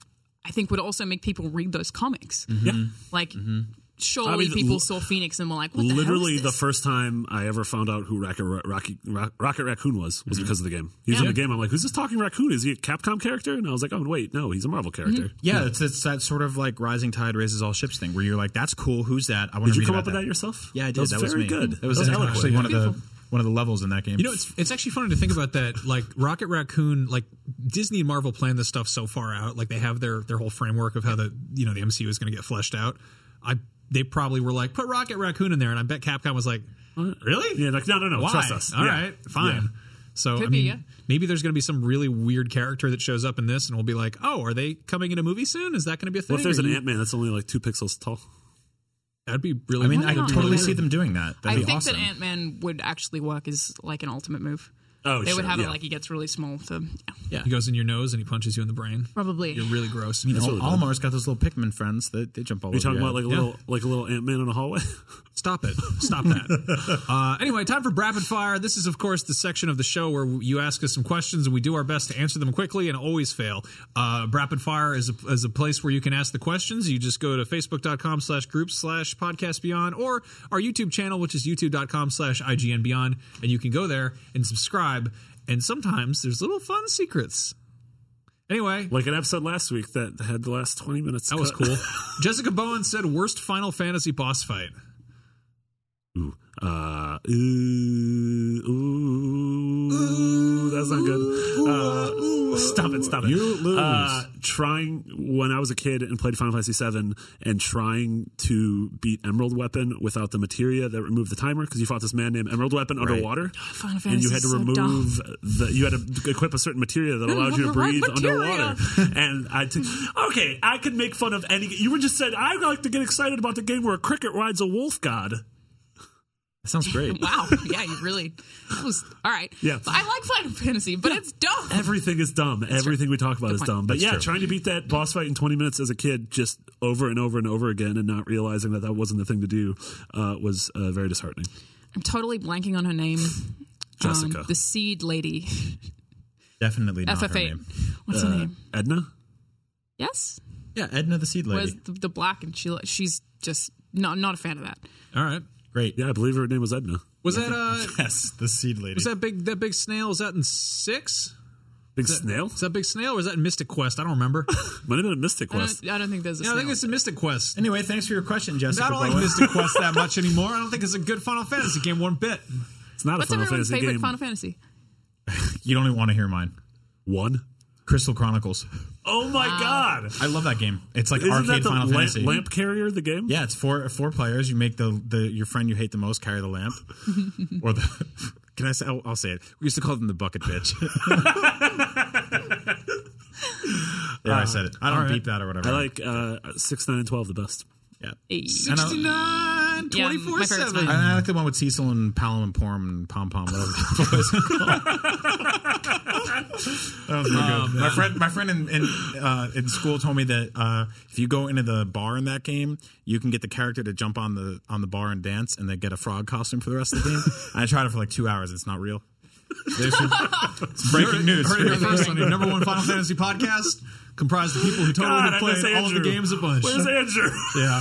I think would also make people read those comics. Yeah. Like surely I mean, people l- saw Phoenix and were like, "What the Literally, hell is the this?" first time I ever found out who Rocket, Rocky, Rock, Rocket Raccoon was was because of the game. He was Yeah. in the game. I'm like, who's this talking raccoon? Is he a Capcom character? And I was like, oh wait, no, he's a Marvel character. Yeah, it's, it's that sort of like rising tide raises all ships thing where you're like, that's cool. Who's that? I want Did to you read come about up with that yourself? Yeah, I did. That was That was very me. good. That was, That was actually eloquent. one of the one of the levels in that game. You know, it's it's actually funny to think about that. Like Rocket Raccoon, like Disney and Marvel plan this stuff so far out. Like they have their their whole framework of how the you know the M C U is going to get fleshed out. I they probably were like put Rocket Raccoon in there, and I bet Capcom was like, really? Yeah, like no, no, no. Why? Trust us. All Yeah. right, fine. Yeah. So Could I be, mean, yeah. maybe there's going to be some really weird character that shows up in this, and we'll be like, oh, are they coming in a movie soon? Is that going to be a thing? What if there's Are an you- Ant Man that's only like two pixels tall? That'd be really. I mean, Why I could not? totally Yeah. see them doing that. That'd I be think awesome. that Ant Man would actually work as like an ultimate move. Oh, they sure, would have yeah. it like he gets really small. So yeah, Yeah. He goes in your nose and he punches you in the brain. probably. You're really gross. You know, really bad. Almar's got those little Pikmin friends that they jump all Are you over talking your about like a head. little like a little Ant Man in a hallway? Stop it. Stop that. uh, anyway, time for Rapid Fire. This is, of course, the section of the show where you ask us some questions and we do our best to answer them quickly and always fail. Uh, Rapid Fire is a, is a place where you can ask the questions. You just go to facebook.com slash groups slash podcast beyond or our YouTube channel, which is youtube.com slash IGN beyond. And you can go there and subscribe. And sometimes there's little fun secrets. Anyway. Like an episode last week that had the last twenty minutes. That was cut. cool. Jessica Bowen said, worst Final Fantasy boss fight. Ooh, uh, ooh, ooh, that's not good. Uh, stop it, stop it. You lose. Uh, trying, when I was a kid and played Final Fantasy seven and trying to beat Emerald Weapon without the materia that removed the timer, because you fought this man named Emerald Weapon underwater. Final And you Fantasy had to is so remove the, you had to equip a certain materia that allowed you to the right breathe materia. underwater. And I, t- okay, I could make fun of any, you were just said, I like to get excited about the game where a cricket rides a wolf god. That sounds great. Wow. Yeah, you really. That was all right. Yeah. I like Final Fantasy, but it's dumb. Everything is dumb. Everything we talk about is point. dumb. But That's yeah, true. trying to beat that boss fight in twenty minutes as a kid, just over and over and over again, and not realizing that that wasn't the thing to do, uh, was uh, very disheartening. I'm totally blanking on her name. Jessica. Um, the Seed Lady. Definitely not F F her eight. name. What's her Uh, name? Edna? Yes. Yeah, Edna the Seed Lady. Was the, the black and she she's just not not a fan of that. All right. Great. Yeah, I believe her name was Edna. Was that uh Yes, the Seed Lady. was that big that big snail? Was that in six? Big snail? Is that Big Snail or was that in Mystic Quest? I don't remember. Might have been a Mystic I Quest. don't, I don't think there's a yeah, I think snail. it's in Mystic Quest. Anyway, thanks for your question, Jessica I don't like Bowen. Mystic Quest that much anymore. I don't think it's a good Final Fantasy game one bit. It's not What's a Final everyone's Fantasy favorite game. Final Fantasy? You don't even want to hear mine. One? Crystal Chronicles. Oh my god! I love that game. It's like Isn't arcade that the Final lamp, Fantasy. lamp carrier, the game? Yeah, it's four four players. You make the, the your friend you hate the most carry the lamp, or the. Can I say? I'll, I'll say it. We used to call them the bucket bitch. There, I said it. I don't all right. beep that or whatever. I like uh, six, nine, and twelve the best. Yeah. Hey. And I, sixty-nine, Yeah, twenty-four my favorite's seven. mine. I like the one with Cecil and Palom and Porm and Pom Pom. Whatever. That was really good. My friend, my friend in in, uh, in school told me that uh, if you go into the bar in that game, you can get the character to jump on the on the bar and dance, and then get a frog costume for the rest of the game. And I tried it for like two hours. It's not real. There's your- it's breaking news. Heard it here first on your number one Final Fantasy podcast, comprised of people who totally God, have I miss played all of the Andrew. games a bunch. Where's Andrew? Yeah.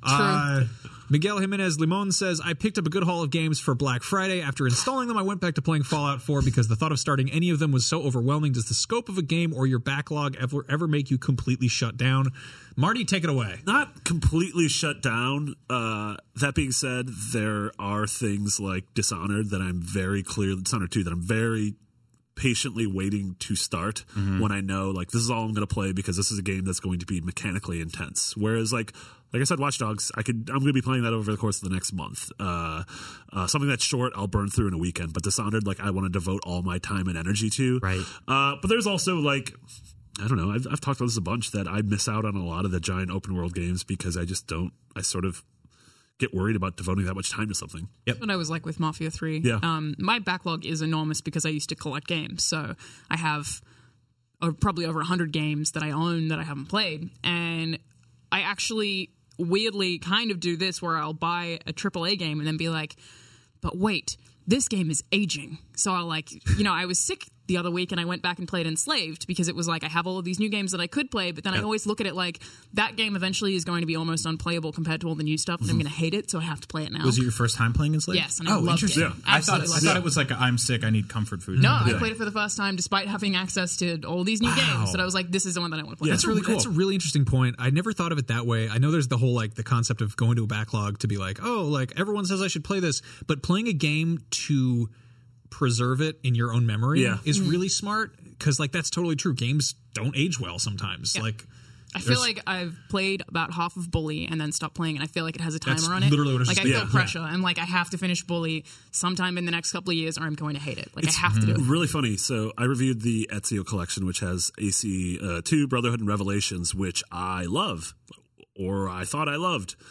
Uh, Miguel Jimenez Limon says, I picked up a good haul of games for Black Friday. After installing them, I went back to playing Fallout four because the thought of starting any of them was so overwhelming. Does the scope of a game or your backlog ever, ever make you completely shut down? Marty, take it away. Not completely shut down. Uh, that being said, there are things like Dishonored that I'm very clear, Dishonored two, that I'm very patiently waiting to start Mm-hmm. when I know like this is all I'm going to play because this is a game that's going to be mechanically intense. Whereas like like I said, Watch Dogs, I could I'm going to be playing that over the course of the next month. Uh, uh, something that's short, I'll burn through in a weekend. But Dishonored, like I want to devote all my time and energy to. Right. Uh, but there's also like. I don't know. I've, I've talked about this a bunch that I miss out on a lot of the giant open world games because I just don't. I sort of get worried about devoting that much time to something. That's what I was like with Mafia three. Yeah. Um, my backlog is enormous because I used to collect games. So I have uh, probably over one hundred games that I own that I haven't played. And I actually weirdly kind of do this where I'll buy a triple A game and then be like, but wait, this game is aging. So I'll like, you know, I was sick the other week and I went back and played Enslaved because it was like I have all of these new games that I could play, but then I always look at it like that game eventually is going to be almost unplayable compared to all the new stuff and I'm going to hate it, so I have to play it now. Was it your first time playing Enslaved? Yes, and I oh, loved interesting. it. I thought Absolutely I loved thought it. it was like a, I'm sick. I need comfort food. No, I played it for the first time despite having access to all these new games that I was like, this is the one that I want to play. That's really cool. That's a really interesting point. I never thought of it that way. I know there's the whole like the concept of going to a backlog to be like, oh, like everyone says I should play this, but playing a game to preserve it in your own memory Yeah. is really smart because like that's totally true. Games don't age well sometimes. Yeah. Like I feel like I've played about half of Bully and then stopped playing, and I feel like it has a timer That's on it. literally what I was like I just feel thinking. pressure, and like I have to finish Bully sometime in the next couple of years, or I'm going to hate it. Like I have to do it. Really funny. So I reviewed the Ezio collection, which has A C uh, two, Brotherhood, and Revelations, which I love, or I thought I loved.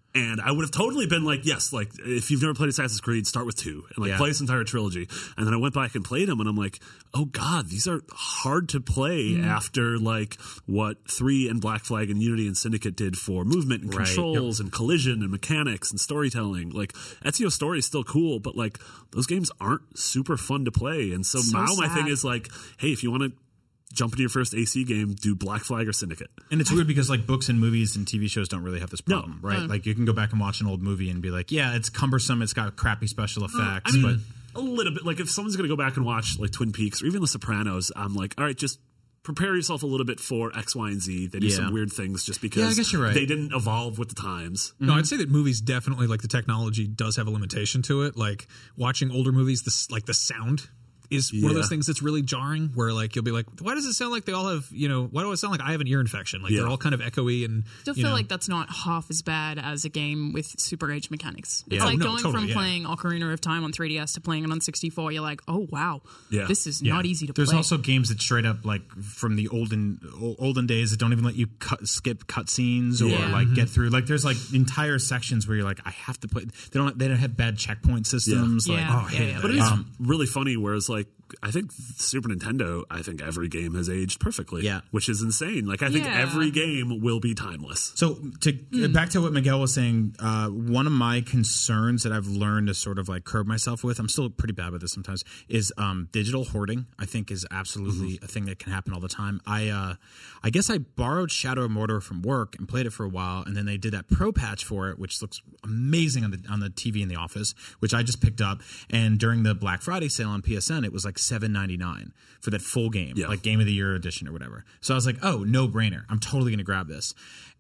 And I would have totally been like, yes, like if you've never played Assassin's Creed, start with two and like Yeah. play this entire trilogy. And then I went back and played them, and I'm like, oh god, these are hard to play Mm. after like what three and Black Flag and Unity and Syndicate did for movement and Right. controls and collision and mechanics and storytelling. Like Ezio's story is still cool, but like those games aren't super fun to play. And so, So now my sad. thing is like, hey, if you want to jump into your first A C game, do Black Flag or Syndicate. And it's weird because like books and movies and T V shows don't really have this No. problem, right? Like you can go back and watch an old movie and be like, yeah, it's cumbersome, it's got crappy special effects, I mean, but a little bit. Like if someone's going to go back and watch like Twin Peaks or even The Sopranos, I'm like, all right, just prepare yourself a little bit for X, Y, and Z. They do Yeah. some weird things just because Yeah, I guess you're right. they didn't evolve with the times. No, I'd say that movies definitely, like, the technology does have a limitation to it. Like, watching older movies, this like the sound is one of Yeah. those things that's really jarring, where like you'll be like, why does it sound like they all have, you know, why do it sound like I have an ear infection? Like Yeah. they're all kind of echoey and I still you feel know. like that's not half as bad as a game with super age mechanics. It's Yeah. like Oh, no, going totally, from yeah. playing Ocarina of Time on three D S to playing it on sixty-four. You're like, oh wow, Yeah. this is Yeah. not easy to there's play. also games that straight up like from the olden o- olden days that don't even let you cut, skip cutscenes or Yeah. like get through. Like there's like entire sections where you're like, I have to play. They don't. They don't have bad checkpoint systems. Yeah. Like, Yeah. oh, I hate Yeah, that. But it's Um, really funny, whereas like I think Super Nintendo, I think every game has aged perfectly. Yeah. Which is insane. Like I think Yeah. every game will be timeless. So to Hmm. back to what Miguel was saying, uh, one of my concerns that I've learned to sort of like curb myself with, I'm still pretty bad with this sometimes, is um, digital hoarding. I think is absolutely Mm-hmm. a thing that can happen all the time. I uh, I guess I borrowed Shadow of Mordor from work and played it for a while, and then they did that pro patch for it, which looks amazing on the on the T V in the office, which I just picked up. And during the Black Friday sale on P S N, it was like seven ninety-nine for that full game, Yeah. like Game of the Year edition or whatever. So I was like, oh, no brainer. I'm totally going to grab this.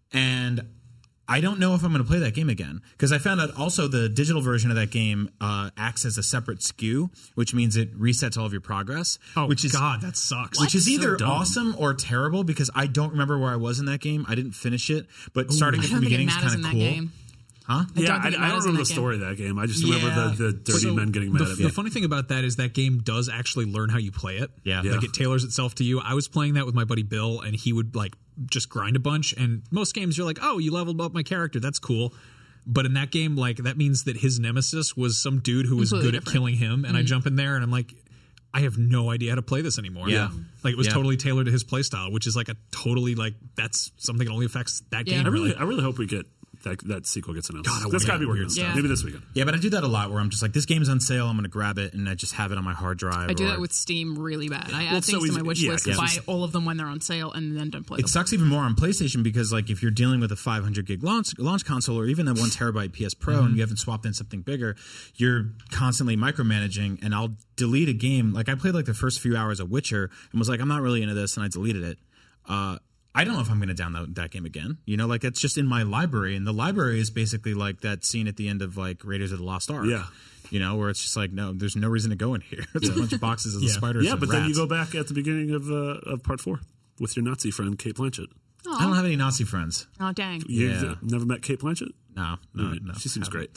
And I don't know if I'm going to play that game again because I found out also the digital version of that game uh, acts as a separate S K U, which means it resets all of your progress. oh which is god, that sucks. which is So either dumb. awesome or terrible because I don't remember where I was in that game. I didn't finish it, but starting I at the don't think it beginning is matters kind in of that cool. game. Huh? I yeah, don't I, think it I don't matters in remember the that game. story of that game. I just remember Yeah. the, the dirty So men getting the, mad at the me. funny thing about that is that game does actually learn how you play it. Yeah. Yeah. Like it tailors itself to you. I was playing that with my buddy Bill, and he would like just grind a bunch. And most games, you're like, oh, you leveled up my character. That's cool. But in that game, like that means that his nemesis was some dude who was Completely good at different. killing him. And I jump in there, and I'm like, I have no idea how to play this anymore. Yeah. Like it was Yeah. totally tailored to his playstyle, which is like a totally like that's something that only affects that Yeah. game. I really, really. I really hope we get that, that sequel gets announced. God, I That's want got to be that working weird on stuff. Maybe this weekend. Yeah, but I do that a lot where I'm just like, this game's on sale, I'm going to grab it, and I just have it on my hard drive. I do or- that with Steam really bad. I Well, add it's things so to my easy- wish yeah, list, yeah. buy all of them when they're on sale, and then don't play It them. sucks even more on PlayStation because, like, if you're dealing with a five hundred gig launch launch console or even a one terabyte P S Pro and you haven't swapped in something bigger, you're constantly micromanaging. And I'll delete a game. Like, I played like the first few hours of Witcher and was like, I'm not really into this, and I deleted it. Uh, I don't know if I'm going to download that game again. You know, like it's just in my library, and the library is basically like that scene at the end of like Raiders of the Lost Ark. Yeah. You know, where it's just like, no, there's no reason to go in here. It's a bunch of boxes of the Yeah. spiders. Yeah, and but then you rats. go back at the beginning of uh, of part four with your Nazi friend Kate Blanchett. I don't have any Nazi friends. Oh dang! You've Yeah. never met Kate Blanchett? No, no, All right. no. She seems great.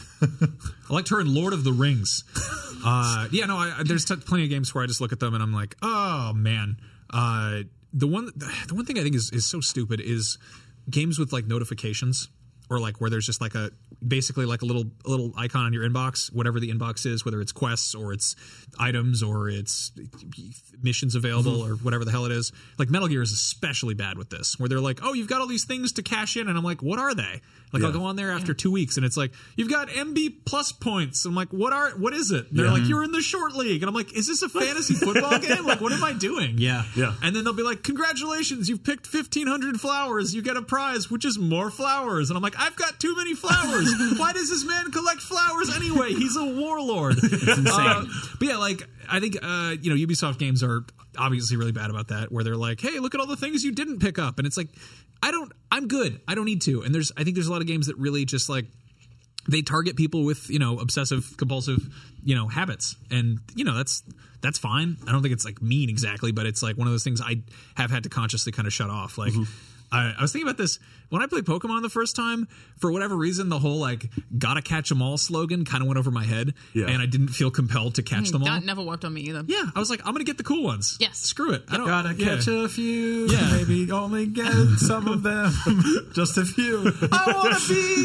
I liked her in Lord of the Rings. Uh, yeah, no, I, there's t- plenty of games where I just look at them and I'm like, oh man. Uh, the one, the one thing I think is is so stupid is games with like notifications or like where there's just like a basically like a little a little icon on your inbox, whatever the inbox is, whether it's quests or it's items or it's missions available Mm-hmm. or whatever the hell it is. Like Metal Gear is especially bad with this, where they're like, oh, you've got all these things to cash in, and I'm like, what are they? Like Yeah. I'll go on there after two weeks, and it's like, you've got M B plus points. I'm like, what are what is it? And they're Yeah. like, you're in the short league, and I'm like, is this a fantasy football game? Like, what am I doing? Yeah. Yeah. And then they'll be like, congratulations, you've picked fifteen hundred flowers. You get a prize, which is more flowers. And I'm like, I've got too many flowers. Why does this man collect flowers anyway? He's a warlord. It's insane. but yeah, like, I think, uh, you know, Ubisoft games are obviously really bad about that, where they're like, hey, look at all the things you didn't pick up. And it's like, I don't, I'm good. I don't need to. And there's, I think there's a lot of games that really just like, they target people with, you know, obsessive compulsive, you know, habits. And, you know, that's that's fine. I don't think it's like mean exactly, but it's like one of those things I have had to consciously kind of shut off. Like I, I was thinking about this when I played Pokemon the first time. For whatever reason, the whole like "gotta catch them all" slogan kind of went over my head, Yeah. and I didn't feel compelled to catch them all. That never worked on me either. Yeah, I was like, I'm gonna get the cool ones. Yes. screw it. I don't Gotta yeah. catch a few, Yeah. maybe only get some of them, just a few. I wanna be Prince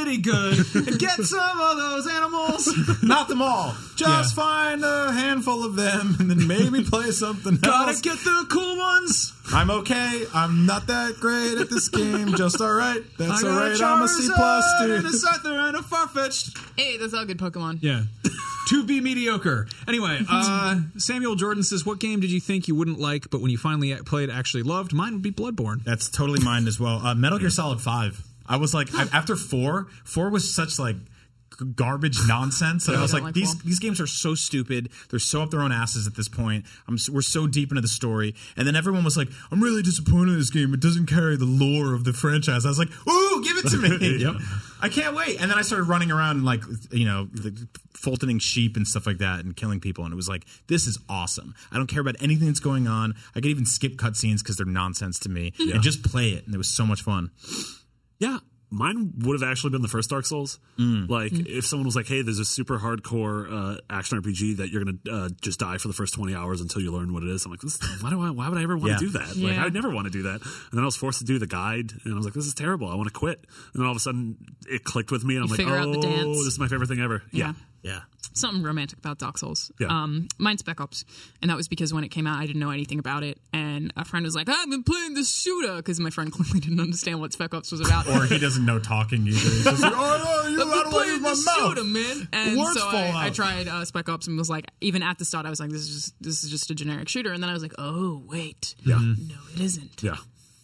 pretty good. And get some of those animals. Not them all. Just yeah. find a handful of them and then maybe play something Gotta else. Gotta get the cool ones. I'm okay. I'm not that great at this game. Just all right. That's all right. I'm a C plus, dude. And a Scyther and a Farfetch'd. Hey, that's all good Pokemon. Yeah. To be mediocre. Anyway, uh, Samuel Jordan says, what game did you think you wouldn't like, but when you finally played, actually loved? Mine would be Bloodborne. That's totally mine as well. Uh, Metal Gear Solid five. I was like, I, after four, four was such like garbage nonsense. And I was like, like these four. these games are so stupid. They're so up their own asses at this point. I'm we're so deep into the story. And then everyone was like, I'm really disappointed in this game. It doesn't carry the lore of the franchise. I was like, ooh, give it to me. Yep. I can't wait. And then I started running around like, you know, fultoning sheep and stuff like that and killing people. And it was like, this is awesome. I don't care about anything that's going on. I could even skip cutscenes because they're nonsense to me yeah. and just play it. And it was so much fun. Yeah. Mine would have actually been the first Dark Souls. Mm. Like, mm. if someone was like, hey, there's a super hardcore uh, action R P G that you're going to uh, just die for the first twenty hours until you learn what it is. I'm like, this, why do I, why would I ever want yeah. to do that? Yeah. Like, I would never want to do that. And then I was forced to do the guide, and I was like, this is terrible. I want to quit. And then all of a sudden, it clicked with me, and I'm you like, figure oh, out the dance. this is my favorite thing ever. Yeah. Yeah. Yeah. Something romantic about Dark Souls. Yeah. Um, mine's Spec Ops, and that was because when it came out, I didn't know anything about it, and a friend was like, "I've been playing this shooter," because my friend clearly didn't understand what Spec Ops was about. Or he doesn't know talking either. He's just like, "Oh no, you I've got been away playing with my this mouth." shooter, man. And Words so fall I, out. I tried uh, Spec Ops and was like, even at the start, I was like, "This is just this is just a generic shooter," and then I was like, "Oh wait, Yeah. no, it isn't." Yeah.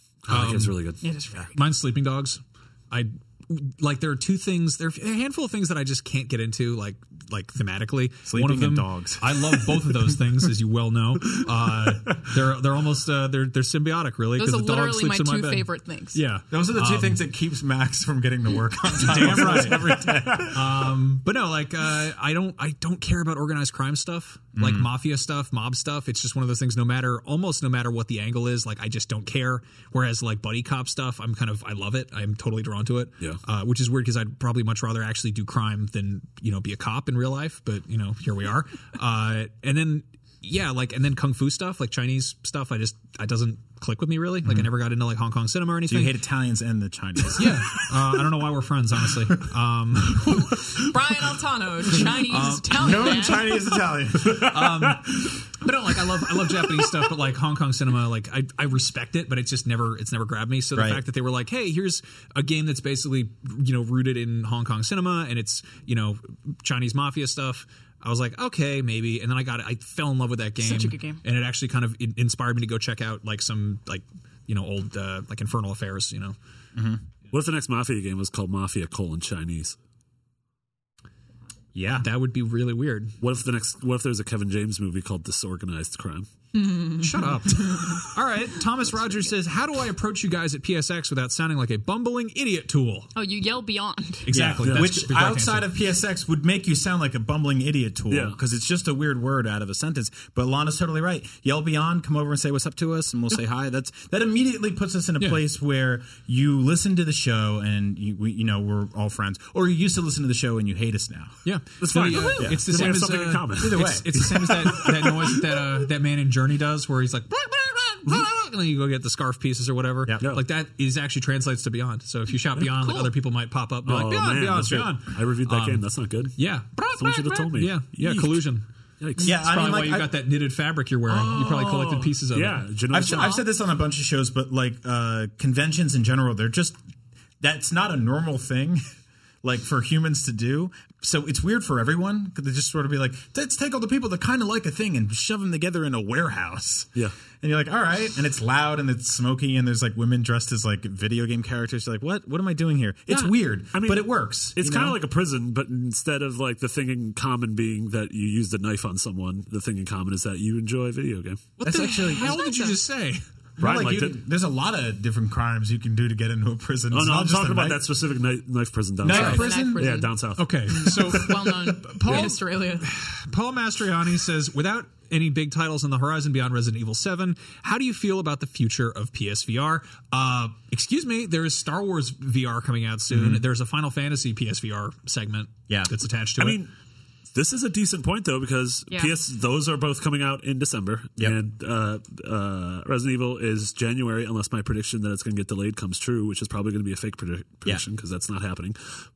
I think it's really good. It is very good. Mine's Sleeping Dogs. I like there are two things there are a handful of things that I just can't get into like like thematically. Sleeping One of them, and dogs. I love both of those things, as you well know. Uh, they're they're almost uh, they're they're symbiotic, really. Those are the dog literally my sleeps in two my bed. favorite things. Yeah, Those are the two Um, things that keeps Max from getting to work on time. Damn right. Every day. Um, but no, like uh, I don't I don't care about organized crime stuff, like mafia stuff, mob stuff. It's just one of those things. No matter almost no matter what the angle is, like I just don't care. Whereas like buddy cop stuff, I'm kind of I love it. I'm totally drawn to it. Yeah. Uh, which is weird because I'd probably much rather actually do crime than you know be a cop in real life. But you know here we are. Uh, and then yeah, like and then kung fu stuff, like Chinese stuff. I just it doesn't click with me really. Like I never got into like Hong Kong cinema or So anything. you hate Italians and the Chinese. Yeah, uh, I don't know why we're friends, honestly. Um, Brian Altano, Chinese Italian No man. Chinese Italian. But no, like I love I love Japanese stuff, but like Hong Kong cinema, like I, I respect it, but it's just never it's never grabbed me. So the Right. fact that they were like, hey, here's a game that's basically you know rooted in Hong Kong cinema and it's you know Chinese mafia stuff. I was like, okay, maybe, and then I got it. I fell in love with that game. Such a good game. And it actually kind of in- inspired me to go check out like some like you know old uh, like Infernal Affairs. You know, What if the next Mafia game was called Mafia colon Chinese? Yeah. that would be really weird. What if the next? What if there's a Kevin James movie called Disorganized Crime? Shut up. All right. Thomas Rogers says, how do I approach you guys at P S X without sounding like a bumbling idiot tool? Oh, you yell beyond. Exactly. Yeah. That's Which the correct outside answer. of P S X would make you sound like a bumbling idiot tool Yeah. because it's just a weird word out of a sentence. But Lana's totally right. Yell beyond, come over and say what's up to us, and we'll say hi. That's that immediately puts us in a Yeah. place where you listen to the show and you, we, you know we're all friends, or you used to listen to the show and you hate us now. Yeah, That's So fine. the, uh, Yeah. It's the Then we same have as something in uh, common. Either way. It's, it's the same as that, that noise that uh, that man in Journey does, where he's like, and then you go get the scarf pieces or whatever. Yep. Like that is actually translates to Beyond. So if you shout Beyond, like Cool. other people might pop up, and be Oh like Beyond, man, Beyond, that's Beyond. right. I reviewed that Um, game. That's not good. Yeah, Someone should have told me. yeah, yeah. Yeek. Collusion. Yikes. Yeah, That's I probably mean, why like you I- got that knitted fabric you're wearing. You probably collected pieces of Yeah, it. Genoa I've, Shop. I've said this on a bunch of shows, but like uh, conventions in general, they're just that's not a normal thing. Like for humans to do. So it's weird for everyone because they just sort of be like, let's take all the people that kind of like a thing and shove them together in a warehouse. Yeah. And you're like, all right. And it's loud and it's smoky and there's like women dressed as like video game characters. You're like, what? What am I doing here? It's Yeah. weird, I mean, but it works. It's you kind of know? like a prison, but instead of like the thing in common being that you used a knife on someone, the thing in common is that you enjoy a video game. What That's the actually- hell did you just say? Brian Like liked you- it. There's a lot of different crimes you can do to get into a prison. Oh It's no, not I'm just talking a about knife. that specific knife, knife prison down Knife south. prison? Yeah, down south. Okay, so Well known in Australia. Paul Mastriani says, without any big titles on the horizon beyond Resident Evil seven, how do you feel about the future of P S V R? Uh, excuse me, there is Star Wars V R coming out soon. There's a Final Fantasy P S V R segment Yeah. that's attached to I it. mean, this is a decent point though because Yeah. P S those are both coming out in December, Yep. and uh, uh, Resident Evil is January, unless my prediction that it's going to get delayed comes true, which is probably going to be a fake predi- prediction because that's not happening.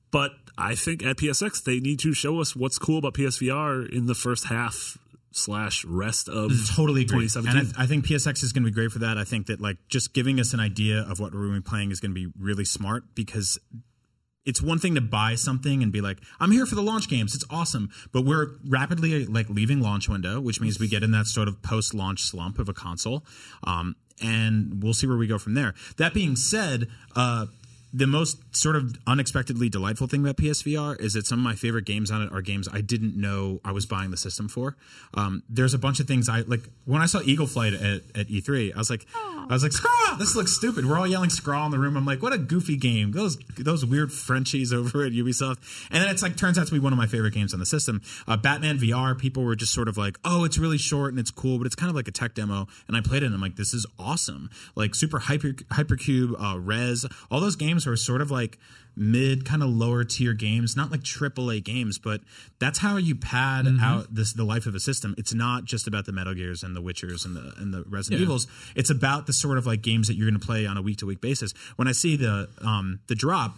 But I think at P S X, they need to show us what's cool about P S V R in the first half slash rest of totally agree. twenty seventeen. And I, I think P S X is going to be great for that. I think that like just giving us an idea of what we're going to be playing is going to be really smart, because it's one thing to buy something and be like, I'm here for the launch games. It's awesome. But we're rapidly like leaving launch window, which means we get in that sort of post-launch slump of a console. Um, and we'll see where we go from there. That being said, uh, the most sort of unexpectedly delightful thing about P S V R is that some of my favorite games on it are games I didn't know I was buying the system for. Um, there's a bunch of things I like. When I saw Eagle Flight at, at E three, I was like, I was like, Scraw! This looks stupid. We're all yelling Scraw in the room. I'm like, what a goofy game. Those those weird Frenchies over at Ubisoft. And then it's like turns out to be one of my favorite games on the system. Uh, Batman V R. People were just sort of like, oh, it's really short and it's cool, but it's kind of like a tech demo. And I played it and I'm like, this is awesome. Like Super Hyper Hypercube, uh, Rez. All those games are sort of like mid kind of lower tier games, not like triple A games, but that's how you pad mm-hmm. out this the life of a system. It's not just about the Metal Gears and the Witchers and the and the Resident yeah. Evils. It's about the sort of like games that you're going to play on a week to week basis. When I see the um the drop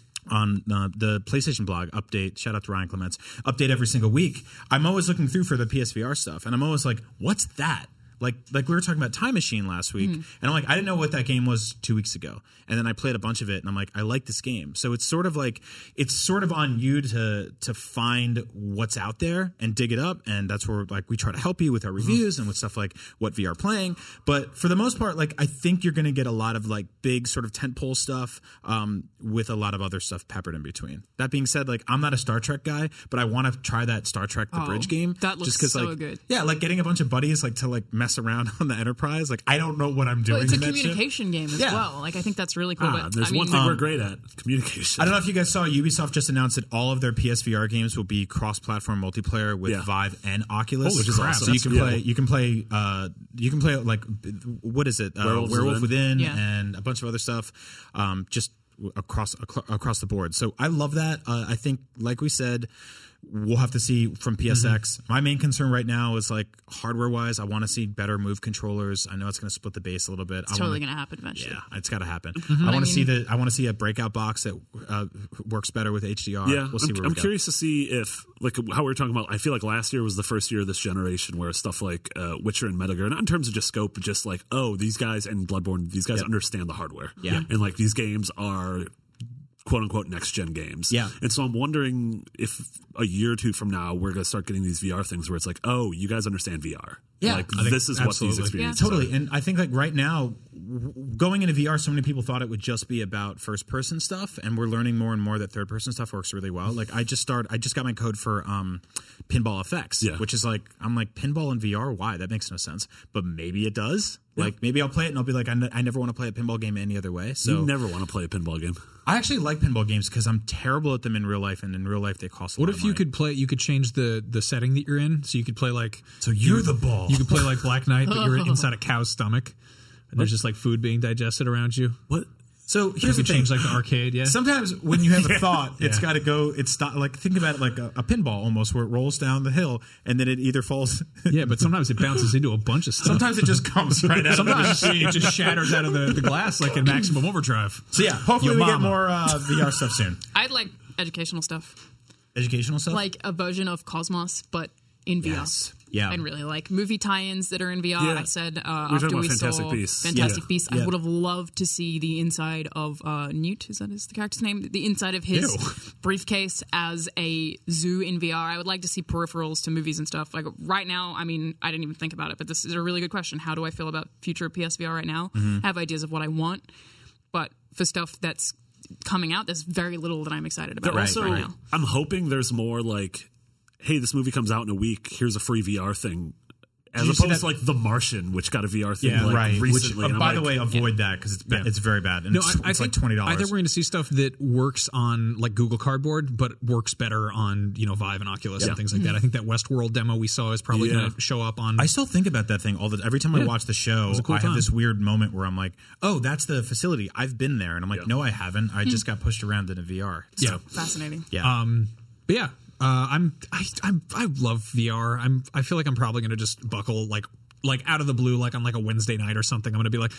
on uh, the PlayStation blog update, shout out to Ryan Clements, update every single week, I'm always looking through for the P S V R stuff, and I'm always like, what's that? Like like we were talking about Time Machine last week, mm. and I'm like, I didn't know what that game was two weeks ago. And then I played a bunch of it, and I'm like, I like this game. So it's sort of like, it's sort of on you to to find what's out there and dig it up, and that's where like we try to help you with our reviews mm-hmm. and with stuff like what V R playing. But for the most part, like I think you're going to get a lot of like big sort of tentpole stuff um, with a lot of other stuff peppered in between. That being said, like I'm not a Star Trek guy, but I want to try that Star Trek The oh, Bridge game. That looks just so like, good. Yeah, like getting a bunch of buddies like to like mess around on the Enterprise. Like I don't know what I'm doing. Well, it's a in that communication shit. game as Yeah. well. Like I think that's really cool. Ah, but there's I mean, one thing um, we're great at: communication. I don't know if you guys saw, Ubisoft just announced that all of their P S V R games will be cross-platform multiplayer with Yeah. Vive and Oculus, Holy which is crap, awesome. So you that's can cool. play, you can play, uh, you can play like what is it, uh, Werewolves Werewolf Within. Within, Yeah. and a bunch of other stuff, um, just across across the board. So I love that. Uh, I think, like we said, we'll have to see from P S X. Mm-hmm. My main concern right now is like hardware wise, I want to see better Move controllers. I know it's going to split the base a little bit. it's I totally wanna, going to happen eventually. Yeah, it's got to happen. Mm-hmm. I want I to see mean- the. I want to see a breakout box that uh, works better with H D R. Yeah, we'll see I'm, where I'm we go. curious to see if, like, how we were talking about. I feel like last year was the first year of this generation where stuff like uh, Witcher and Metal Gear, not in terms of just scope, but just like, oh, these guys and Bloodborne, these guys Yep. understand the hardware. Yeah. and like these games are quote unquote next gen games. Yeah. And so I'm wondering if a year or two from now we're going to start getting these V R things where it's like, oh, you guys understand V R. Yeah, Like I think this is what these absolutely. experiences Totally. are. And I think like right now, w- going into V R, so many people thought it would just be about first person stuff, and we're learning more and more that third person stuff works really well. Like I just started, I just got my code for um, Pinball Effects, Yeah. which is like, I'm like, pinball in V R? Why? That makes no sense. But maybe it does. Like maybe I'll play it and I'll be like, I, n- I never want to play a pinball game any other way. So You never want to play a pinball game. I actually like pinball games because I'm terrible at them in real life, and in real life they cost a What lot if of you money. could play? You could change the the setting that you're in, so you could play like. So you're the ball. You could play like Black Knight, but you're inside a cow's stomach, and there's just like food being digested around you. What? So You here's the could thing. change like the arcade. Yeah. Sometimes when you have a thought, it's Yeah. got to go. It's not like think about it like a, a pinball almost, where it rolls down the hill and then it either falls. Yeah, but sometimes it bounces into a bunch of stuff. Sometimes it just comes right out. Sometimes it just, it just shatters out of the, the glass like in Maximum Overdrive. So yeah, hopefully Your we get mama. more uh, V R stuff soon. I'd like educational stuff, Educational stuff, like a version of Cosmos, but in V R. Yes. Yeah. And really like movie tie-ins that are in V R. Yeah. I said uh, We were after talking we about Fantastic saw Beasts. Fantastic Yeah. Beasts, Yeah. I would have loved to see the inside of uh, Newt. Is that his the character's name? The inside of his Ew. briefcase as a zoo in V R. I would like to see peripherals to movies and stuff. Like right now, I mean, I didn't even think about it, but this is a really good question. How do I feel about future P S V R right now? Mm-hmm. I have ideas of what I want, but for stuff that's coming out, there's very little that I'm excited about They're right, also, right now. I'm hoping there's more like, hey, this movie comes out in a week. Here's a free V R thing. As Did you see opposed to that- like The Martian, which got a V R thing yeah, like right. recently. Which, uh, and I'm by like, the way, avoid that because it's Yeah. it's very bad. And No, it's, I, I it's think like twenty dollars. Either we're going to see stuff that works on like Google Cardboard, but works better on you know Vive and Oculus and things like that. I think that Westworld demo we saw is probably Yeah. going to show up on. I still think about that thing all the every time I Yeah. watch the show. a cool I have time. this weird moment where I'm like, "Oh, that's the facility. I've been there," and I'm like, Yeah. "No, I haven't. I just got pushed around in a V R." So, Yeah. Fascinating. yeah. Um, but yeah, uh, I'm I I'm, I love V R. I'm I feel like I'm probably going to just buckle like like out of the blue, like on like a Wednesday night or something. I'm going to be like, I want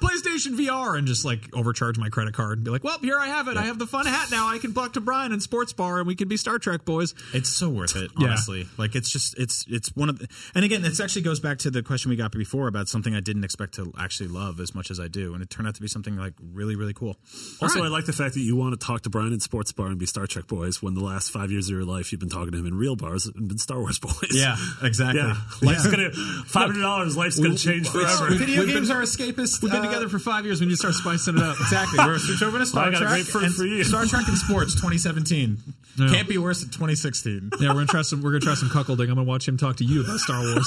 PlayStation V R, and just like overcharge my credit card and be like, well, here I have it. I have the fun hat now. I can talk to Brian in Sports Bar, and we can be Star Trek boys. It's so worth it, Yeah. honestly. Like it's just it's it's one of the, and again, this actually goes back to the question we got before about something I didn't expect to actually love as much as I do, and it turned out to be something like really really cool. Also, right. I like the fact that you want to talk to Brian in Sports Bar and be Star Trek boys when the last five years of your life you've been talking to him in real bars and been Star Wars boys. Yeah, exactly. Yeah, life's gonna five hundred dollars. Life's gonna change forever. Video We've games been- are escapist. We've been uh, together for five years. We need to start spicing it up. Exactly. We're switch over to Star I got a Trek great first and for you. Star Trek and Sports twenty seventeen. Yeah. Can't be worse than twenty sixteen. Yeah, we're gonna try some. We're gonna try some cuckolding. I'm gonna watch him talk to you about Star Wars.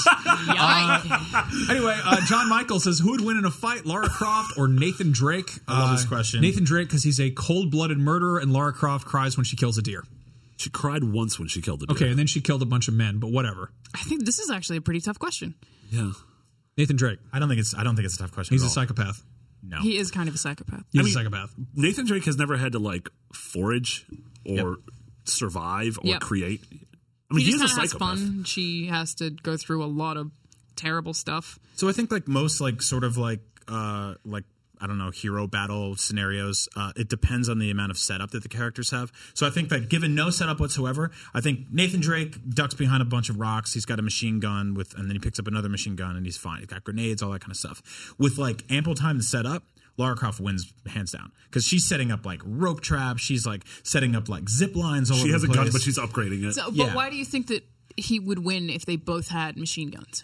Yikes. Anyway, uh, John Michael says, who would win in a fight, Lara Croft or Nathan Drake? I love Uh, this question. Nathan Drake, because he's a cold-blooded murderer, and Lara Croft cries when she kills a deer. She cried once when she killed the deer. Okay, and then she killed a bunch of men, but whatever. I think this is actually a pretty tough question. Yeah. Nathan Drake. I don't think it's. I don't think it's a tough question. He's at a all. psychopath. No. He is kind of a psychopath. He's I mean- a psychopath. Nathan Drake has never had to like forage or survive or Yep. create. I mean, he he's just a kind of has psychopath. fun. She has to go through a lot of terrible stuff. So I think like most like sort of like uh like I don't know hero battle scenarios, uh, it depends on the amount of setup that the characters have. So I think that given no setup whatsoever, I think Nathan Drake ducks behind a bunch of rocks. He's got a machine gun with, and then he picks up another machine gun and he's fine. He's got grenades, all that kind of stuff. With like ample time to set up, Lara Croft wins hands down because she's setting up like rope traps. She's like setting up like zip lines all She over has the a place. gun, but she's upgrading it. So, but Yeah. why do you think that he would win if they both had machine guns?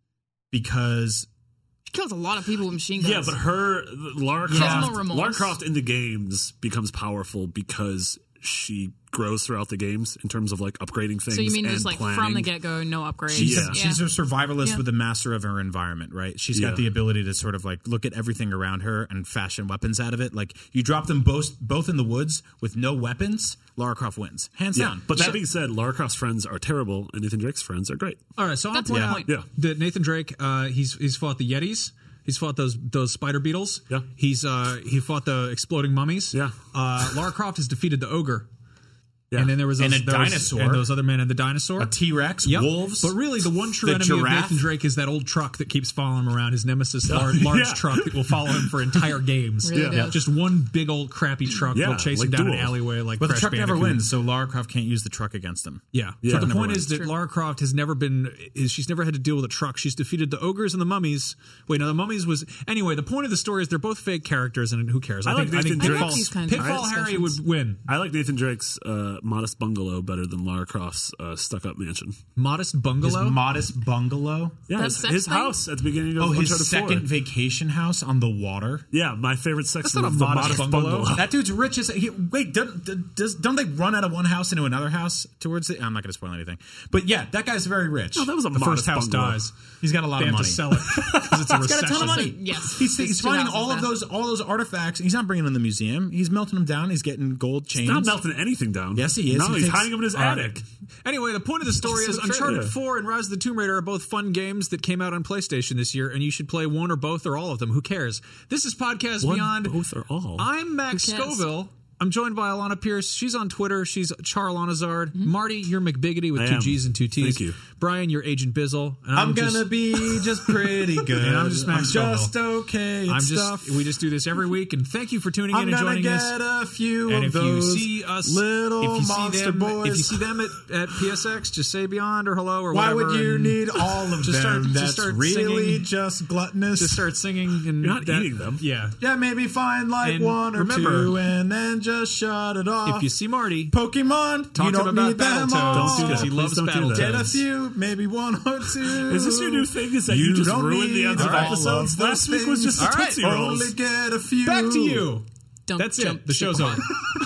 because She kills a lot of people with machine guns. Yeah, but her Lara She has no Croft, remorse. Lara Croft in the games becomes powerful because she grows throughout the games in terms of like upgrading things. So you mean and just like planning. from the get go, no upgrades? She's, Yeah. a, she's a survivalist Yeah. with a master of her environment, right? She's Yeah. got the ability to sort of like look at everything around her and fashion weapons out of it. Like you drop them both both in the woods with no weapons, Lara Croft wins, hands Yeah, down. but that Yeah. being said, Lara Croft's friends are terrible, and Nathan Drake's friends are great. All right, so I want That's to point my out point. Yeah. that Nathan Drake, uh, he's he's fought the Yetis. He's fought those those spider beetles. Yeah. He's uh, he fought the exploding mummies. Yeah. Uh, Lara Croft has defeated the ogre. Yeah. And then there was And those, a there was- dinosaur. and those other men and the dinosaur, A T-Rex, Yep. wolves. But really, the one true the enemy giraffe. of Nathan Drake is that old truck that keeps following him around. His nemesis, large, large Yeah. truck that will follow him for entire games. Really yeah. does. Just one big old crappy truck Yeah, will chase like him down Duel. an alleyway like But the Crash truck never Bandicoot. wins, so Lara Croft can't use the truck against them. Yeah. Yeah. But the Never point wins. is that True. Lara Croft has never been, is she's never had to deal with a truck. She's defeated the ogres and the mummies. Wait, no, the mummies was, anyway, the point of the story is they're both fake characters and who cares? I like think, I think Nathan Pitfall, Drake's- these kinds of Pitfall Harry would discussions. win. I like Nathan Drake's uh, modest bungalow better than Lara Croft's uh, stuck-up mansion. Modest His bungalow. modest bungalow. Yeah, That's his, sex his thing? house at the beginning of Oh, his Uncharted second four. vacation house on the water. Yeah, my favorite sex That's not is a the modest modest bungalow. bungalow. That dude's rich as he, wait. Don't, does, don't they run out of one house into another house towards it? I'm not going to spoil anything, but yeah, that guy's very rich. Oh, that was a The modest first house bungalow. dies. He's got a lot They of have money. to sell it because it's a He's got a ton recession. of money. So, yes, he's, he's it's finding two all of houses those all those artifacts. He's not bringing them in the museum. He's melting them down. He's getting gold chains. He's not melting anything down. Yes, he is. No, He he's takes- hiding them in his All right. attic. Anyway, the point of the story is So true. Uncharted Yeah. four and Rise of the Tomb Raider are both fun games that came out on PlayStation this year, and you should play one or both or all of them. Who cares? This is Podcast One, Beyond. both, or all. I'm Max Who cares? Scoville. I'm joined by Alana Pierce. She's on Twitter. She's Charlanazard. Marty, you're McBiggity with I two am. G's and two T's. Thank you. Brian, you're Agent Bizzle. And I'm, just- gonna be just pretty good. And I'm just Max just Scoville. okay. It's I'm just. stuff. We just do this every week, and thank you for tuning I'm in and gonna joining get us. a few And of if you those see us, little if you see monster them, boys. if you see them at, at P S X, just say Beyond or hello or Why whatever. would you and need all of just them? start- just That's start really singing. just gluttonous. Just start singing and You're not that- eating them. Yeah. yeah, maybe find like And one or remember, two, and then just shut it off. If you see Marty, Pokemon, talk you to him don't about need them Battletoads all. Don't do because that. he Please loves don't do that. Get a Battletoads. few, maybe one or two. Is this your new thing? Is that you, You just don't ruined the need ends of all episodes? of those Last week was just the things. All right. Tootsie Rolls. Only get a few. back to you. Don't That's jump it. The show's super over.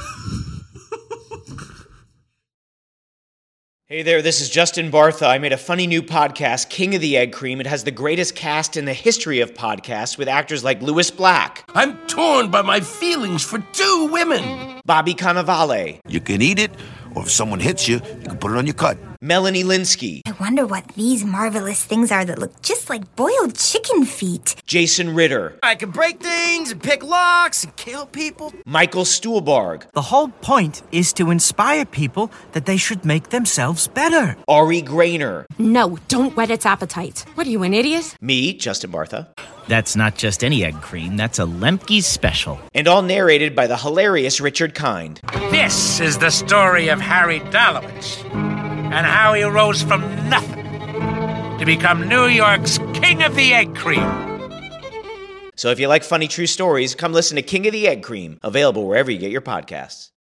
Hey there, this is Justin Bartha. I made a funny new podcast, King of the Egg Cream. It has the greatest cast in the history of podcasts with actors like Louis Black, I'm torn by my feelings for two women. Bobby Cannavale, You can eat it, or if someone hits you, you can put it on your cut. Melanie Linsky, I wonder what these marvelous things are that look just like boiled chicken feet. Jason Ritter, I can break things and pick locks and kill people. Michael Stuhlbarg, The whole point is to inspire people that they should make themselves better. Ari Grainer, No, don't whet its appetite. What are you, an idiot? me, Justin Bartha, That's not just any egg cream, that's a Lemke's special. And all narrated by the hilarious Richard Kind. This is the story of Harry Dalowitz and how he rose from nothing to become New York's King of the Egg Cream. So if you like funny true stories, come listen to King of the Egg Cream, available wherever you get your podcasts.